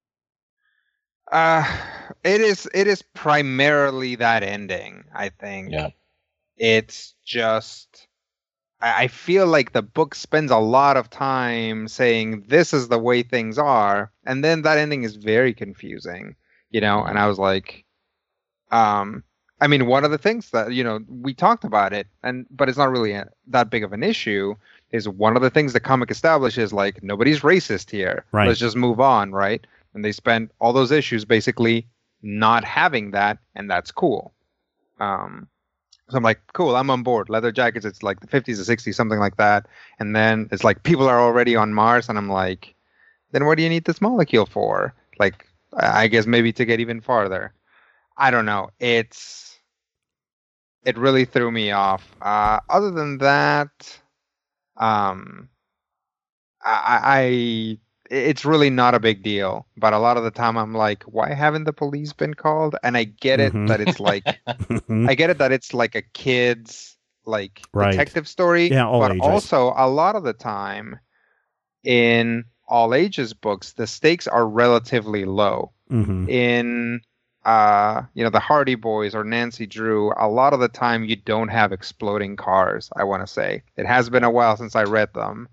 It is primarily that ending, I think. Yeah. It's just, I feel like the book spends a lot of time saying this is the way things are, and then that ending is very confusing, and I was like, I mean, one of the things that, we talked about it, but it's not really that big of an issue, is one of the things the comic establishes, like, nobody's racist here. Right. Let's just move on, right? And they spent all those issues basically not having that, and that's cool. So I'm like, cool, I'm on board. Leather jackets, it's like the 50s or 60s, something like that. And then it's like people are already on Mars, and I'm like, then what do you need this molecule for? Like, I guess maybe to get even farther. I don't know. It really threw me off. Other than that, it's really not a big deal. But a lot of the time I'm like, why haven't the police been called? And I get it that it's like, I get it that it's like a kid's like detective story. Yeah, all but ages. Also a lot of the time in all ages books, the stakes are relatively low. In the Hardy Boys or Nancy Drew, a lot of the time you don't have exploding cars, I want to say. It has been a while since I read them.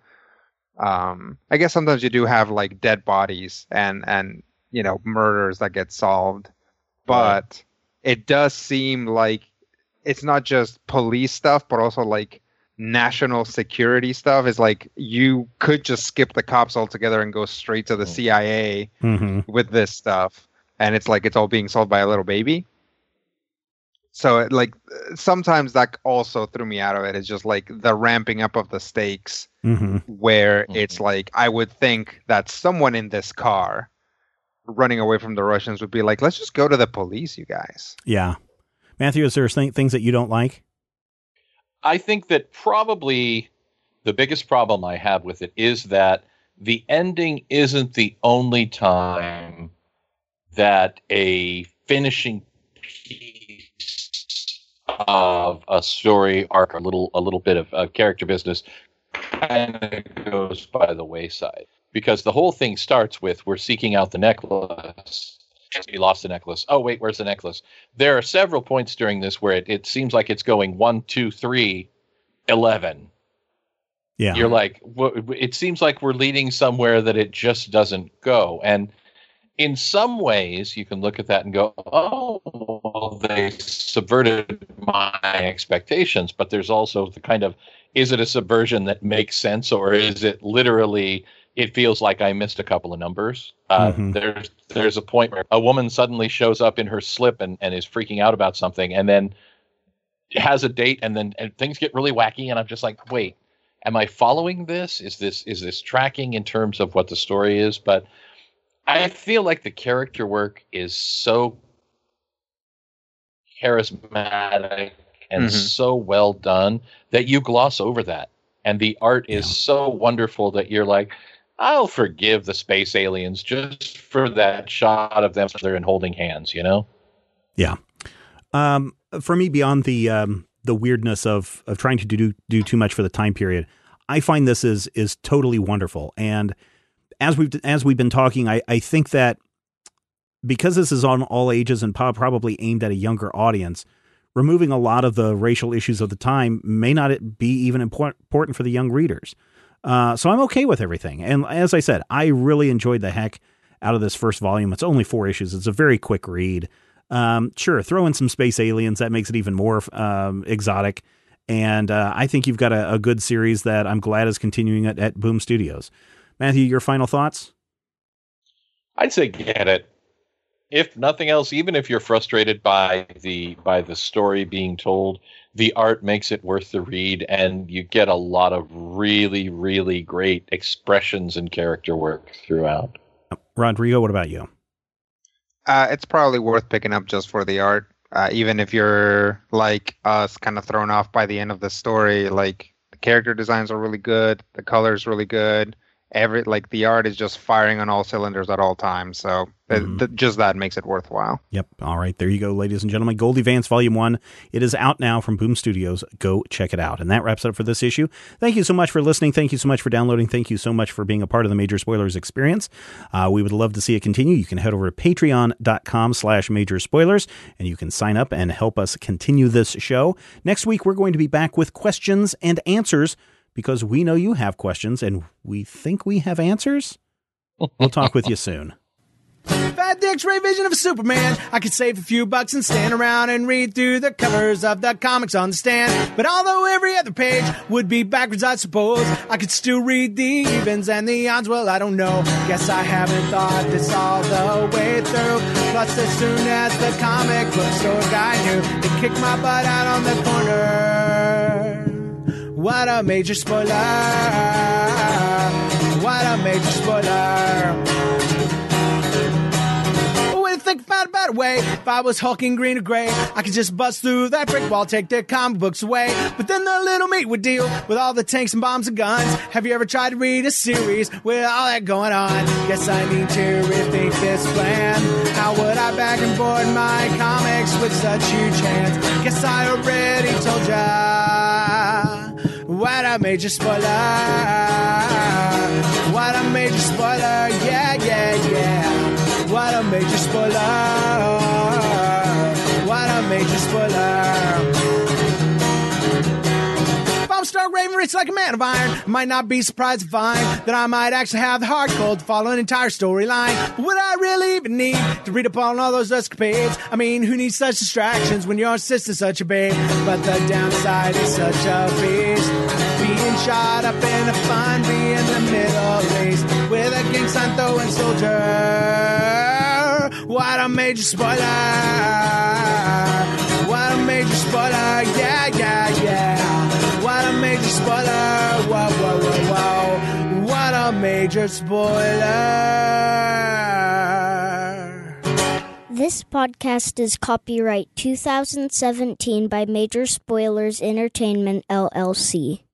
I guess sometimes you do have like dead bodies and murders that get solved, but it does seem like it's not just police stuff, but also like national security stuff. Is like you could just skip the cops altogether and go straight to the CIA with this stuff, and it's like it's all being solved by a little baby. So like sometimes that also threw me out of it. It's just like the ramping up of the stakes, where it's like I would think that someone in this car running away from the Russians would be like, let's just go to the police, you guys. Yeah. Matthew, is there things that you don't like? I think that probably the biggest problem I have with it is that the ending isn't the only time that a finishing piece of a story arc, a little bit of character business kind of goes by the wayside. Because the whole thing starts with, we're seeking out the necklace. We lost the necklace. Oh, wait, where's the necklace? There are several points during this where it seems like it's going 1, 2, 3, 11. Yeah. You're like, it seems like we're leading somewhere that it just doesn't go. And in some ways, you can look at that and go, oh, well, they subverted my expectations. But there's also the kind of, is it a subversion that makes sense, or is it literally, it feels like I missed a couple of numbers? There's a point where a woman suddenly shows up in her slip and is freaking out about something, and then has a date, and things get really wacky, and I'm just like, wait, am I following this? Is this tracking in terms of what the story is? But I feel like the character work is so charismatic and so well done that you gloss over that. And the art is so wonderful that you're like, I'll forgive the space aliens just for that shot of them there and holding hands, you know? Yeah. For me, beyond the weirdness of trying to do too much for the time period, I find this is totally wonderful. And as we've been talking, I think that because this is on all ages and probably aimed at a younger audience, removing a lot of the racial issues of the time may not be even important for the young readers. So I'm okay with everything. And as I said, I really enjoyed the heck out of this first volume. It's only 4 issues. It's a very quick read. Sure, throw in some space aliens. That makes it even more exotic. And I think you've got a good series that I'm glad is continuing at Boom Studios. Matthew, your final thoughts? I'd say get it. If nothing else, even if you're frustrated by the story being told, the art makes it worth the read, and you get a lot of really, really great expressions and character work throughout. Rodrigo, what about you? It's probably worth picking up just for the art. Even if you're like us, kind of thrown off by the end of the story, like the character designs are really good, the color's really good. The art is just firing on all cylinders at all times. So just that makes it worthwhile. Yep. All right. There you go, ladies and gentlemen. Goldie Vance Volume 1. It is out now from Boom Studios. Go check it out. And that wraps it up for this issue. Thank you so much for listening. Thank you so much for downloading. Thank you so much for being a part of the Major Spoilers experience. We would love to see it continue. You can head over to patreon.com/Major Spoilers, and you can sign up and help us continue this show. Next week, we're going to be back with questions and answers, because we know you have questions and we think we have answers. We'll talk with you soon. I had the X-ray vision of a Superman, I could save a few bucks and stand around and read through the covers of the comics on the stand. But although every other page would be backwards, I suppose I could still read the evens and the odds. Well, I don't know. Guess I haven't thought this all the way through. Plus, as soon as the comic book store guy knew, he kicked my butt out on the corner. What a major spoiler. What a major spoiler. Think about a better way. If I was hulking green or gray, I could just bust through that brick wall, take their comic books away. But then the little meat would deal with all the tanks and bombs and guns. Have you ever tried to read a series with all that going on? Guess I need to rethink this plan. How would I back and board my comics with such huge hands? Guess I already told ya. What a major spoiler. What a major spoiler. Yeah, yeah, yeah. What a major spoiler. What a major spoiler. If I'm Stark Raven rich like a man of iron, I might not be surprised to find that I might actually have the hard cold to follow an entire storyline. But would I really even need to read up on all those escapades? I mean, who needs such distractions when your sister's such a babe? But the downside is such a beast. Being shot up in a fun bee in the Middle East with a King San throwing soldier. What a major spoiler. What a major spoiler. Yeah, yeah, yeah. What a major spoiler. Whoa, whoa, whoa, whoa. What a major spoiler. This podcast is copyright 2017 by Major Spoilers Entertainment, LLC.